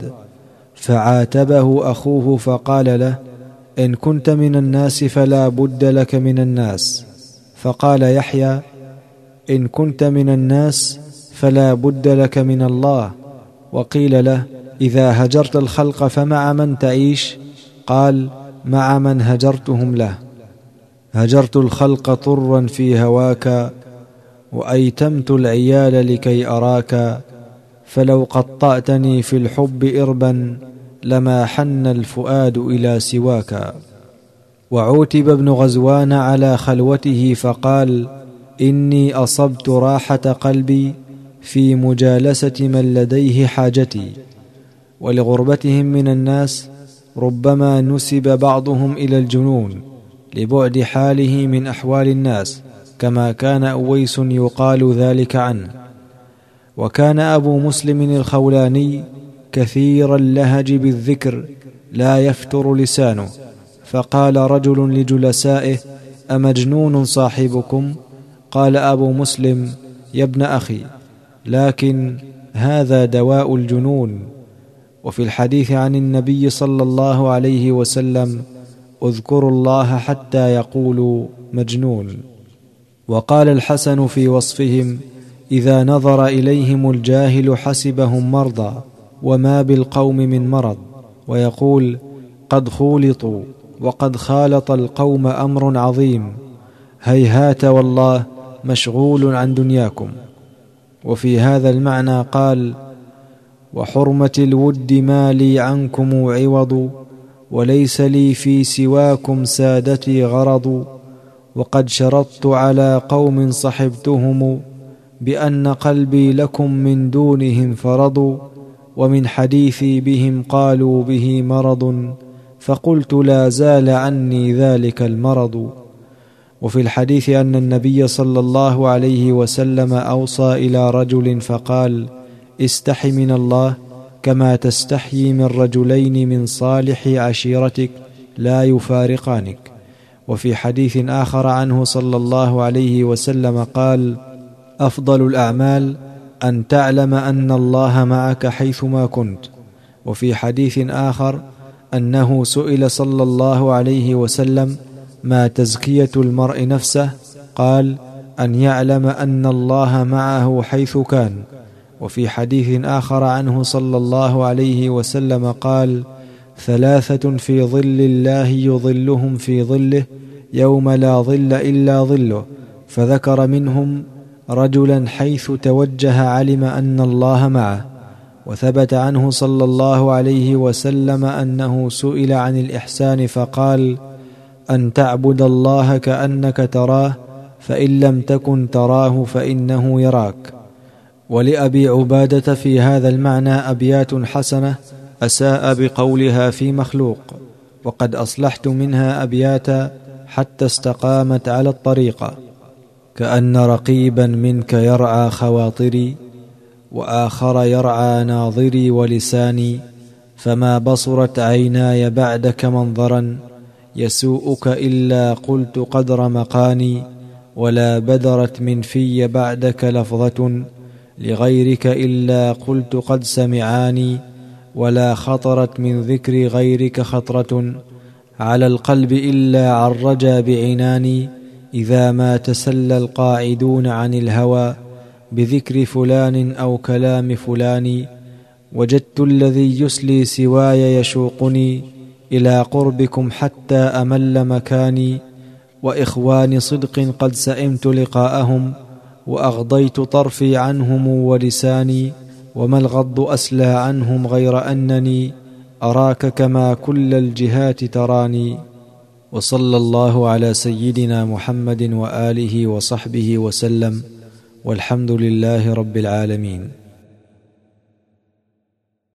فعاتبه أخوه فقال له: إن كنت من الناس فلا بد لك من الناس. فقال يحيى: إن كنت من الناس فلا بد لك من الله. وقيل له: إذا هجرت الخلق فمع من تعيش؟ قال: مع من هجرتهم له. هجرت الخلق طرا في هواك، وأيتمت العيال لكي أراك، فلو قطعتني في الحب إربا لما حن الفؤاد إلى سواك. وعوتب ابن غزوان على خلوته فقال: إني أصبت راحة قلبي في مجالسة من لديه حاجتي. ولغربتهم من الناس ربما نسب بعضهم إلى الجنون لبعد حاله من أحوال الناس، كما كان أويس يقال ذلك عنه. وكان أبو مسلم الخولاني كثير اللهج بالذكر لا يفتر لسانه، فقال رجل لجلسائه: أمجنون صاحبكم؟ قال أبو مسلم: يا ابن أخي، لكن هذا دواء الجنون. وفي الحديث عن النبي صلى الله عليه وسلم: اذكروا الله حتى يقولوا مجنون. وقال الحسن في وصفهم: إذا نظر إليهم الجاهل حسبهم مرضى، وما بالقوم من مرض، ويقول: قد خولطوا وقد خالط القوم أمر عظيم، هيهات والله مشغول عن دنياكم. وفي هذا المعنى قال: وحرمة الود ما لي عنكم عوض، وليس لي في سواكم سادتي غرض، وقد شرطت على قوم صحبتهم، بأن قلبي لكم من دونهم فرض، ومن حديثي بهم قالوا به مرض، فقلت لا زال عني ذلك المرض. وفي الحديث أن النبي صلى الله عليه وسلم أوصى إلى رجل فقال: استح من الله كما تستحيي من رجلين من صالح عشيرتك لا يفارقانك. وفي حديث آخر عنه صلى الله عليه وسلم قال: أفضل الأعمال أن تعلم أن الله معك حيثما كنت. وفي حديث آخر أنه سئل صلى الله عليه وسلم: ما تزكية المرء نفسه؟ قال: أن يعلم أن الله معه حيث كان. وفي حديث آخر عنه صلى الله عليه وسلم قال: ثلاثة في ظل الله يظلهم في ظله يوم لا ظل إلا ظله، فذكر منهم رجلا حيث توجه علم أن الله معه. وثبت عنه صلى الله عليه وسلم أنه سئل عن الإحسان فقال: أن تعبد الله كأنك تراه، فإن لم تكن تراه فإنه يراك. ولأبي عبادة في هذا المعنى أبيات حسنة أساء بقولها في مخلوق، وقد أصلحت منها أبياتا حتى استقامت على الطريقة: كأن رقيبا منك يرعى خواطري، وآخر يرعى ناظري ولساني، فما بصرت عيناي بعدك منظرا يسوءك إلا قلت قدر مقاني، ولا بدرت من في بعدك لفظة لغيرك إلا قلت قد سمعاني، ولا خطرت من ذكر غيرك خطرة على القلب إلا عرجا بعناني، إذا ما تسلى القاعدون عن الهوى بذكر فلان أو كلام فلان، وجدت الذي يسلي سواي يشوقني إلى قربكم حتى أمل مكاني، وإخوان صدق قد سئمت لقاءهم، وأغضيت طرفي عنهم ولساني، وما الغض أسلى عنهم غير أنني أراك كما كل الجهات تراني. وصلى الله على سيدنا محمد وآله وصحبه وسلم، والحمد لله رب العالمين.